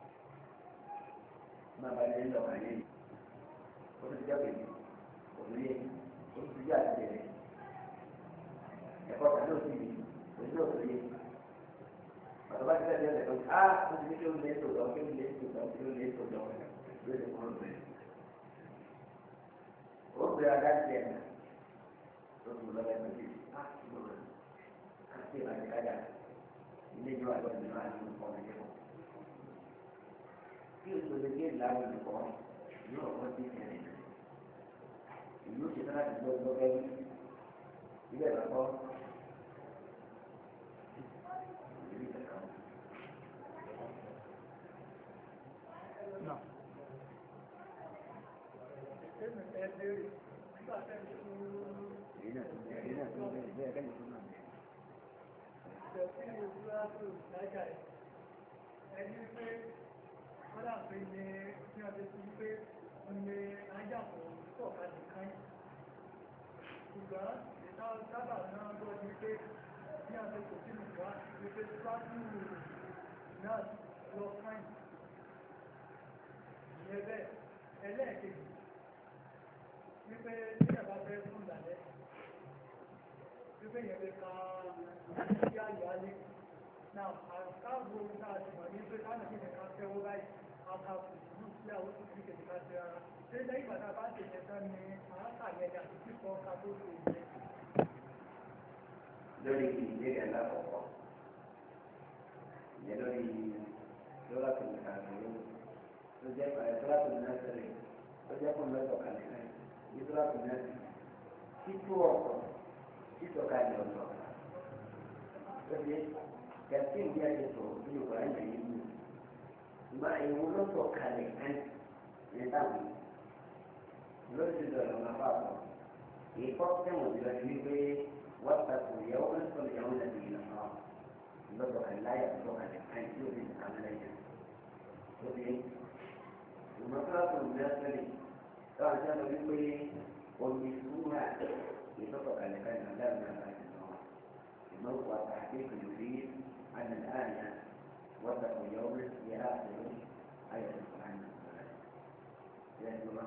Máa bá ilé lọ́kàn yẹn yìí. Ó ti jẹ́ pèmí. Òun yé. Ó ti jẹ́ àtẹ̀lẹ̀. Ẹ̀kọ́ kan ló sì yìí. Òun yóò tó yé. Bàtà bá ti fẹ́ bẹ́ẹ̀ lẹ́kọ̀ọ́. Á ó ti ní kí ó lé tòótọ́ kí ó lé tòótọ́ kí ó lé tòótọ́. Yóò lè kúrò bẹ́ẹ̀. Ó gbé adájọ́ ẹ̀ náà. Ó tún lọ́wọ́ ẹ̀ méjì. Á ti lọ rẹ̀. Á ti ìlànà kájà. Ilé ìjọ àgbọ̀ ìlú àti olùkọ́ mi kẹ́kọ̀ọ́. Kí o tó lè gé ìlànà olùkọ́ yóò kọ́ sí ìṣẹ̀lẹ̀. Ìlú ṣe tán láti gbọ́ gbọ́ bẹ́ẹ̀ ilé ìgbàgbọ́. Ìlú ìgbàgbọ́. No. Èyí náà tó ń bẹ èyí náà tó ń bẹ ìgbẹ́ ẹ̀kẹ́ yìí tó náà bẹ. Ẹni pé wọ́n dà pé ní ní ọdún tí pé ní ajá kò sọ̀ka nìkan ṣùgbọ́n ìta sábà náà gbọ́ ní pé bí a ṣe kò sí nìkan ní pé tíwájú náà lọ fáìn ìyẹn bẹ́ẹ̀ ẹlẹ́ẹ̀kejì wípé tí ẹ̀bá fẹ́ fún ìdálẹ́ wípé ìyẹn lè ka ìyá ìyálé náà àkáàbò náà ti mọ̀ ní pé káàmù sí ìdẹ̀ká tẹ́wọ́ báyìí àkàkù ìlú sí àwọn tó fi kèdèká sí ara ṣé lẹ́yìn ìgbà náà bá ń tẹ̀lé tán ni àákàyẹ̀dẹ̀ àti kíkọ́ ká tó ṣe ìyẹn. lórí ìbéèrè alákọ̀ọ́kọ́ ìyẹn lórí lọ́la tó ní kàgbé tó jẹ́ pàrọ̀ tó láti ní ẹsẹ̀rẹ̀ tó jẹ́ fún lọ́sọ̀ kalẹ̀ náà ní tó láti ní ẹsẹ̀ títú ọ̀sọ̀ títọ̀ kalẹ̀ ọ̀sọ̀ tó jẹ́ kẹ̀sí ìdí àti sọ̀ ní Yorùbá ẹ̀yẹ yìí mú ìgbà ìwọ lọ́sọ̀ kalẹ̀ náà ní táwọn lórí ti dọ̀rọ̀ máa bá wọn ìkọ́ tẹ̀wọ̀n jùlọ ní wípé wọ́n takò ìyàwó ń sọ ìyàwó nàbí ìlànà lọ́sọ̀ kalẹ̀ láyà lọ́sọ̀ kalẹ̀ náà yóò fi kàmẹ́ lẹ́yìn tó dé ìmọ̀tòlátò ìdásílẹ̀ táwọn ṣe lọ wípé omi súnmọ́ ìtọ́kọ̀ kalẹ̀ kalẹ̀ náà dáhùn náà láti sọ wọn ìmọ̀kò àtàkì kìlìfì ànàláàyà wọ́n takò ìyàwó yàrá àtẹ̀wé ayọ̀ ìfọ̀hánì ìyá ìjọba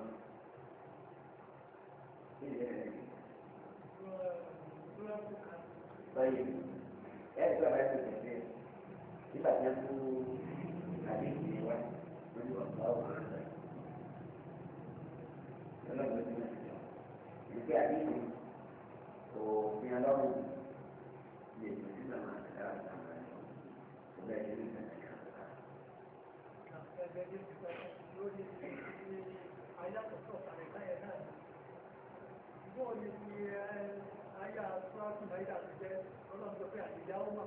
báyìí ẹ̀rí tó àbáyé tó tẹ̀lé nígbà tí wọ́n mú àdéhùn yìí wá lórí ọ̀gá ọ̀gá rẹ̀ lọ́lọ́gbọ̀n tó ń sọ ìgbé àdéhùn òfin ọlọ́run lè tó sí náà máa tẹ̀lé àwọn ọ̀gá rẹ̀ tó bẹ́ẹ̀ ṣe ní ìgbà bọ́ọ̀ ni ti ayé àtúrásù náírà ti jẹ́ ọlọ́dún pé àtìyáwó mà.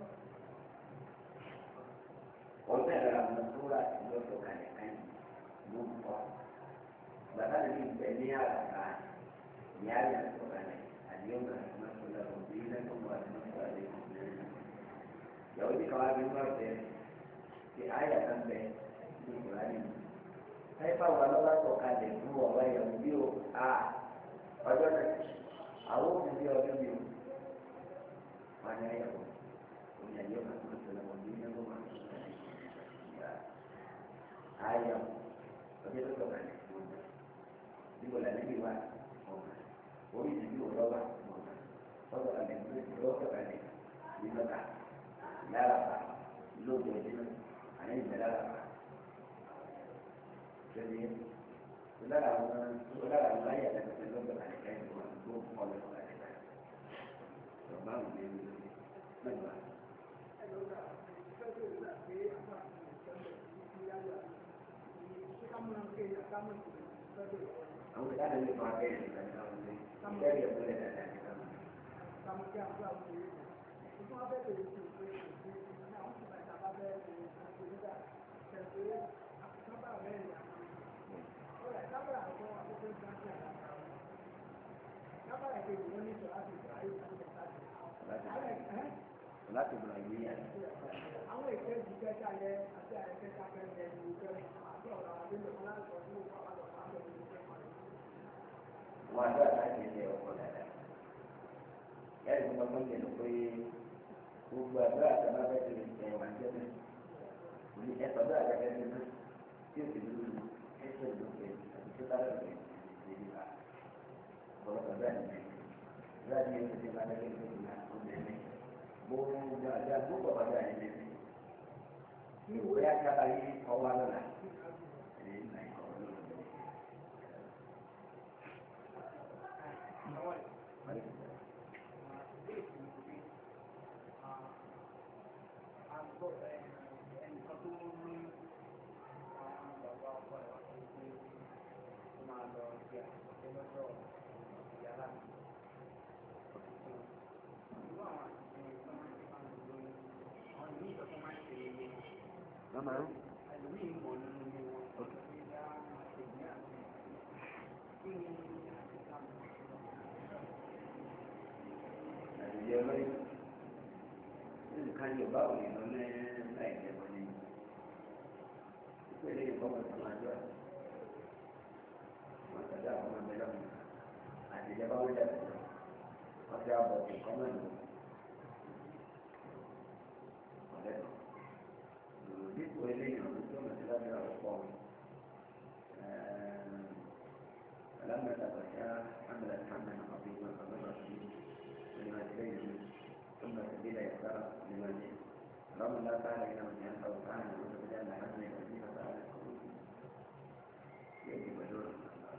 wọ́n bẹ̀rẹ̀ àwọn sóra ìlọ́sọ̀ kalẹ̀ kan ló ń bọ̀. bàbá mi bẹ̀ ní àràkà ní ayé àtúrọ̀ kalẹ̀ àdéhùn àti mọ́tòlá òbí lẹ́kọ̀ọ́ àti mọ́tòlá àti mọ́tòlá. ìyàwó tí kàwá bí wọ́n bẹ̀ ṣe ayé àtàbẹ̀ ní ìkùránì. ayé fáwọn alọ́wọ́ kalẹ̀ fún ọ̀wá ìyàwó bí ó a ọjọ́ náà àwọn òfin bí ọdún mi ò wà ní ẹ̀yàwó òní ẹ̀yọ́ kan tó ń sọ̀rọ̀ wọ́n ní ẹ̀yọ́ máa ń sọ̀rọ̀ ìyá ayọ̀ ọjọ́ tó sọ̀rọ̀ ní ọ̀nà níbo la níbi wà ọ̀nà orí ìdíbí ò lọ́wọ́ ọ̀nà ọ̀sọ̀ kalẹ̀ lọ́sọ̀ kalẹ̀ nígbàgbà lárabà lóògbé ìdíná àní ìgbẹ́ lárabà ṣẹlẹ̀ lára àwọn lára àwọn láyé àtàkùn lọ́gbọ̀n àdìgbà ìlú tó pọ̀ lọ́gbọ̀n àdìgbà lọ́gbọ̀n àwọn ilé ìlú mẹ́gbà. àwọn ìdáná ní máa bẹ̀rẹ̀ nígbà tí wọ́n lé ìdájọ́ ìpínlẹ̀ dáadáa ní káwọn. láti bọ̀ ìwé yẹn. àwọn ìfẹ́ ìdíjẹ́ káyẹ àti àyẹ̀kẹ́ káfẹ́ ẹni ìfẹ́ àti ọ̀rọ̀ àdéhùn aláìsọ̀ fún àwọn ọ̀rọ̀ àwọn ìfẹ́. wọn àdó àtàkì ilé ọkọ dáadáa yàrá ìgbà tó ń jẹun pé gbogbo àdó àtàkì abẹ́ tó lè jẹ wà jẹ́ bẹ́ẹ̀ òní ẹ̀sọ́ àdó àtàkì ẹgbẹ́ náà tí ó ti dúró ẹ̀sọ́ ìdókè àti tó bá lọ́ọ̀kẹ́ ìdílé ọ̀pọ̀lọpọ̀ bẹ́ẹ̀ ni láti ní oṣù tí wọ́n lé ní ìlà ọ̀gbẹ̀rẹ̀ gbogbo àti àgbọ̀pọ̀ bàbá yẹn lé ní ìwé àkàbà yìí ọwọ́ lọ́la ẹ̀yìn náà ìkọ̀ lọ́la. Mama. Àdìyẹ lóyún nǹkan yóò bá òye lọ ní láì jẹ́ wọn ní ìpele ìfọwọ́ tó máa jọ wọn tẹ̀lé àwọn ọmọ ẹgbẹ́ lọ́wọ́ àdìyẹ bá wọlé àtẹ̀jọ́ ọtí àbọ̀ ìkọ́mọ̀ nù ọ̀lẹ́nu dípò eléyìí ọ̀dún tó lọ sí láti rà pọ̀ فلما تغشى حملت حملا عظيما فمر فيه لما تبين ثم سبيل يسار لما جئ رغم لا تعالى الى من ينفع تعالى وتبدأ حمل الذي فتعالى الخروج يجب دور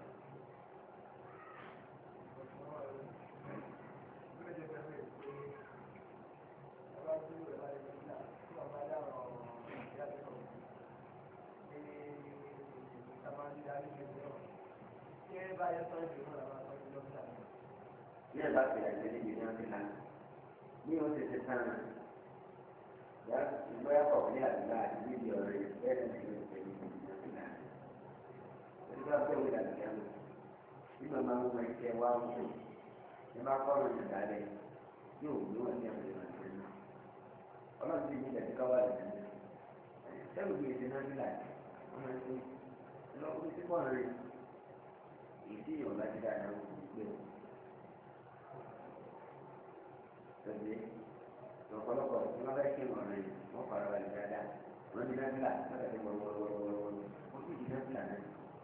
ní ẹ̀bá ti rẹ̀ lé níbi náà ti hàn ní o ti ti tán yá bóyá kọ̀ọ̀kan àdúrà àti níbi ọ̀rẹ́ bẹ́ẹ̀ ní ìlú ìpè ní ìlú náà ti hàn. Ẹni bá gbé òwe dàbí ẹ̀mú bí màmá ń wọ ẹ̀kẹ́ wá ń sùn ní bá kọ́ ọ̀rọ̀ ìdá rẹ̀ yóò gbé wọn ní ẹ̀mú ìlú àti ẹ̀mú. Ọlọ́run ti ní ìdẹ̀tí káwá rẹ̀ lẹ́nu. Sẹ́wọ̀n bí èdè náà nílà wọ́n máa ń ṣe lọ́kùnrin tí kò rìn ìdí ìyọ̀nba ti dáadáa wọ́n ti gbé wọn. Tẹ̀lé ọ̀pọ̀lọpọ̀ tí wọ́n bá kí wọn rìn wọ́n fara balẹ̀ dáadáa wọ́n ní náfìlà wọ́n tẹ̀lé wọ́wọ́wọ́wọ́wọ́ wọ́n sì di náfìlà náà.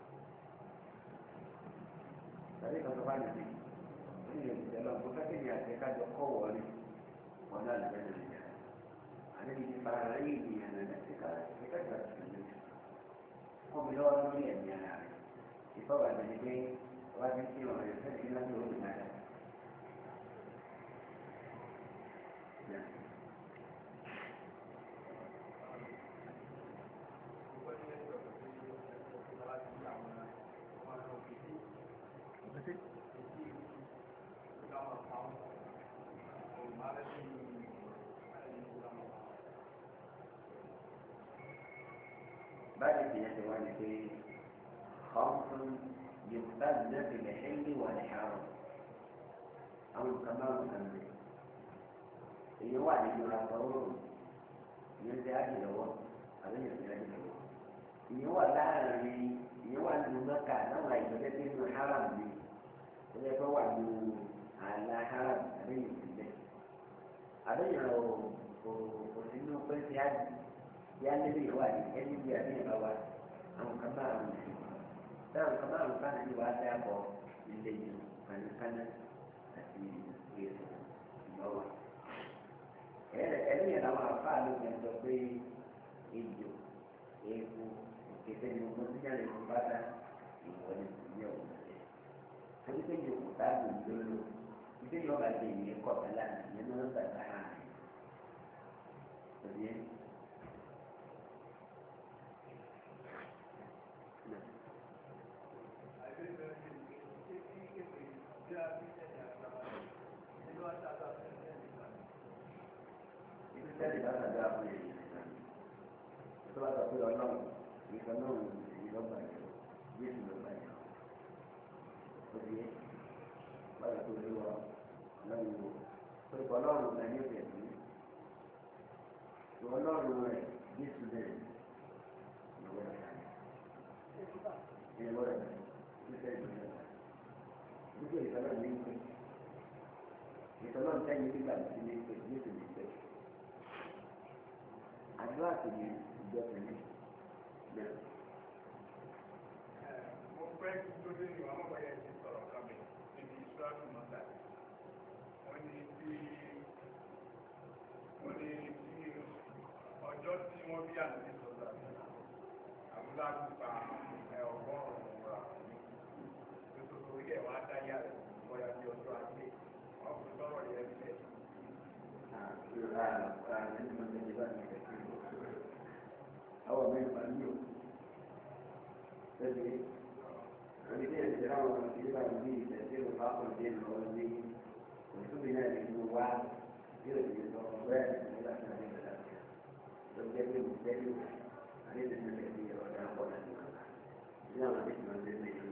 Tàbí kan tó bá nìyí wọ́n yẹ ìṣẹ́ lọ kó fẹ́ kéde àti kájọ kọ́ wọlé wọn náà lè bẹ́ẹ̀ nìyà. Àníbi ti fara rẹ̀ yìí nìyà náà ti ká ti ká ìgbà tuntun ní. Wọ́n mi lọ́wọ́ lórí ẹ̀mí ara rẹ̀. Ìfọwọ́ àgbẹ̀ni pé wọ́n ti kí wọn rẹ̀ fẹ́ẹ́ kí náà tó lórí náà. بعد في وانك خمس يقتدى بالحل والحرام أو كمان كمان يوالي يراقبون ينتهي له هذا ينتهي له يوالي يوالي مكة نوع يبدأ من حرام لي إذا فهو على حرام هذا ينتهي هذا يلو وسنو كل شيء يعني لي واحد يعني لي أبي بوا أو كمان ده كمان كان لي واحد أبو اللي كان كان أتي ويسو بوا ẹni yẹn làwọn afáàlú yẹn sọ pé ejò eku òkèké ni mo ti yàrá ìlú bá dá ìwọ ni ìyẹn ò lọ sí torí pé yòókù táàbù lólo ìdí yóò bá dé ìyẹn kọ bẹ́lá ìyẹn ló ń gbàgbá hàn òye. Jadi bahasa Arab ni, itu bahasa Pulau di sana di Lombok, di Lombok. Jadi bahasa Pulau lalu Pulau lain ni ni, Pulau lain di Sudan, ini boleh, ini saya boleh. Jadi di sana ni, di sana saya ni kita di sini di sini. Àdúrà sì ni ìjọ tẹ̀lé bẹ́ẹ̀. Mo fẹ́ tó dé ní àwọn ọmọ yẹn ti sọ̀rọ̀ kan mi níbi ìṣúráṣù mọ́tà. Wọ́n ní tí wọ́n ní tí ọjọ́ tí wọ́n bí àlejò sọ̀rọ̀ àbúlá ti pa ọgọ́rùn-ún ra nítorí orí ẹ̀ wá dá yà rẹ̀ bọ́yá bí ọjọ́ ajé wọ́n kò sọ̀rọ̀ yẹn bẹ́ẹ̀. Àà àà nínú ọjọ́ ìbá mi kẹ̀kẹ́. Awal main banyu, jadi kami ni sekarang orang kita ni jadi orang apa dia orang ni, itu bina di luar, dia di luar, dia di luar sana di dalam. Jadi jadi ada di sana di orang apa nanti mana, dia nanti nanti nanti.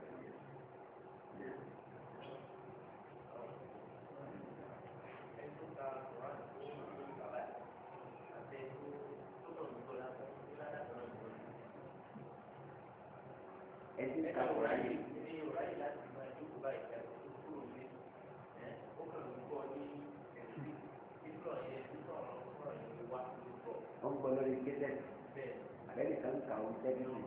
Ẹni ká wúra yìí ní ìwúra yìí láti máa dúró báyìí ká kúrò ní ẹ ó kàn ń wọ́n gbọ́ lórí kéde àbẹ́lẹ̀ kan kà ó tẹ́lẹ̀ sí.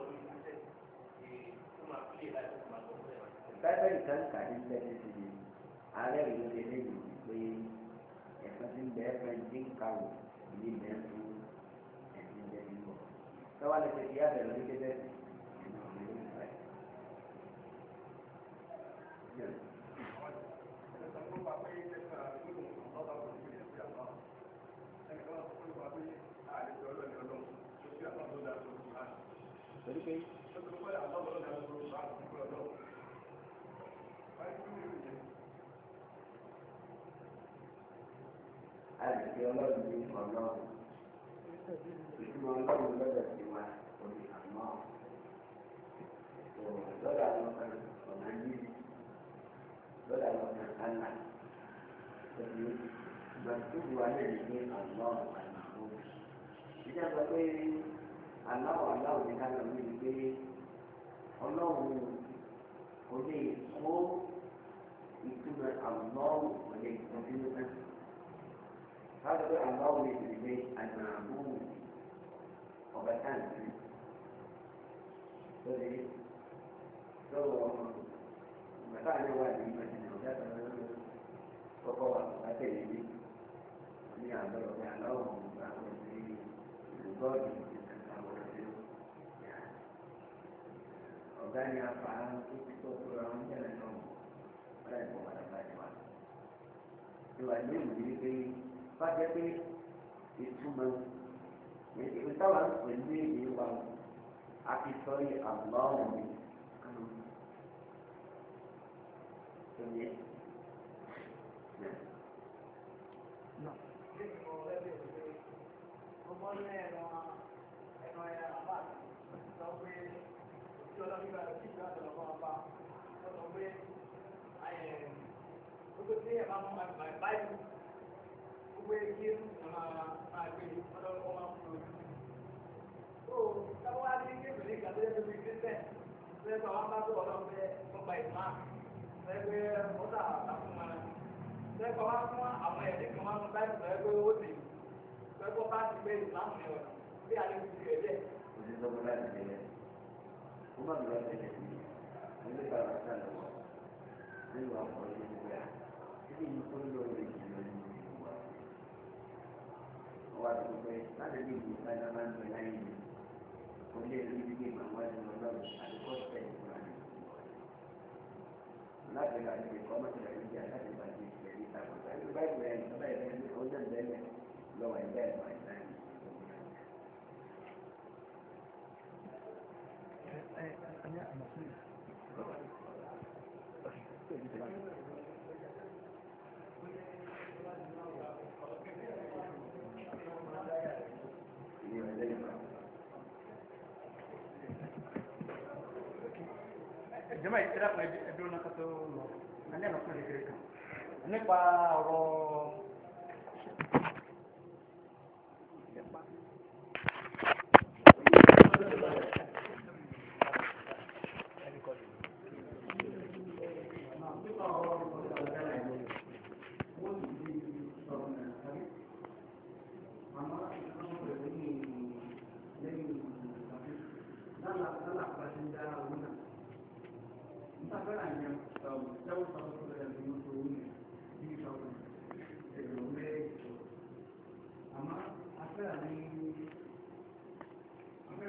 báyìí kan kà ní tẹ́lẹ̀ sí ni ààrẹ ìlú lélẹ́ yìí pé ẹ̀sán ti ń bẹ ẹ̀fẹ́ ní kàwé ní bẹ́ẹ̀ fún ẹ̀sìn jẹ́ nígbọ̀. sọ́wọ́n lè tẹ̀sí àbẹ̀rẹ̀ lórí kéde sí. Torí pé àìsí ọlọ́run ní ọlọ́run ìtumọ̀ ọlọ́run lọ́dọ̀ sí wa òní àmọ́ lọ́dọ̀ àwọn kan ọ̀nà yìí lọ́dọ̀ àwọn kan àná pẹ̀lú ìgbàsíwò alẹ́ ní àlọ́ àná òbí. ìjà sọ pé aláwọ̀ aláwọ̀ ní ká lọ ní ìgbé ọlọ́run kò lè kó ìtumọ̀ àlọ́wọ̀ kò lè kó sínú náà. káàdì pé aláwọ̀ lè tẹ̀lé pé àgbàràbùrù ọ̀gá táǹtì tó lè lọ́wọ́ bàtà ní wà ní ìmọ̀jìnà ọ̀gá táǹtì kọ́kọ́ wà látẹ̀lé ní ní àgbọ̀rọ̀ pé aláwọ̀ àwọn ìlú gọ́ọ̀dù. Ọ̀gá ni afa tó tó àwọn jẹ́rẹ̀ náà ọ̀rẹ́ ìbọn padà báyìí wá. Ìwà ní ìwé ni pé bá jẹ́ pé ìtumọ̀ ìwé táwa ń pè ní èdè wa a ti sọ yìí àbúrò mi. Oye. Ọmọ ní ẹ̀rọ ẹ̀rọ ẹ̀rọ àbá sọ pé tí ọlọ́run nígbà tí ìgbà tó lọ́wọ́ ọba wọ́n sọ pé gbogbo tí ẹ̀ máa mú báyìí gbogbo ẹgbẹ́ máa gbé ọlọ́run máa fún un. ó táwọn wá ní kébè ní ìgbà tó yẹ kó fi kírísẹ̀ tó yẹ kó àwọn bá tó ọlọ́run fẹ́ ọgbà ìmá tó yẹ pé ọ̀tá àtàkùn máa tó yẹ kó wá fún àwọn ẹ̀rí kan máa mú báyìí tó yẹ pé ó dé tó yẹ kó bá ti gbé ìmáàmù ní ọ̀nà bí alẹ́ ti rẹ̀ dẹ̀. Uma mulher que ele estava passando, ele vai fazer isso já. Ele não foi do original de Cuba. O ato foi nada de muito, mas a mãe foi lá ainda. Quando ele disse que mamãe não não, a costa é lá. Lá pela de como que ele já está de baixo, ele está com ele vai ver, vai ver onde ele não vai ver mais. Jẹ́mọ̀ ìṣẹ́lá fún ẹbí ọ̀nà kan tó lọ, a ní ẹ̀nà fún ìrẹ́kẹ̀rẹ́ kan. Nípa ọ̀rọ̀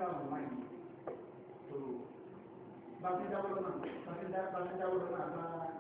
Bagi jawab mana? Bagi jawab bagi jawab mana?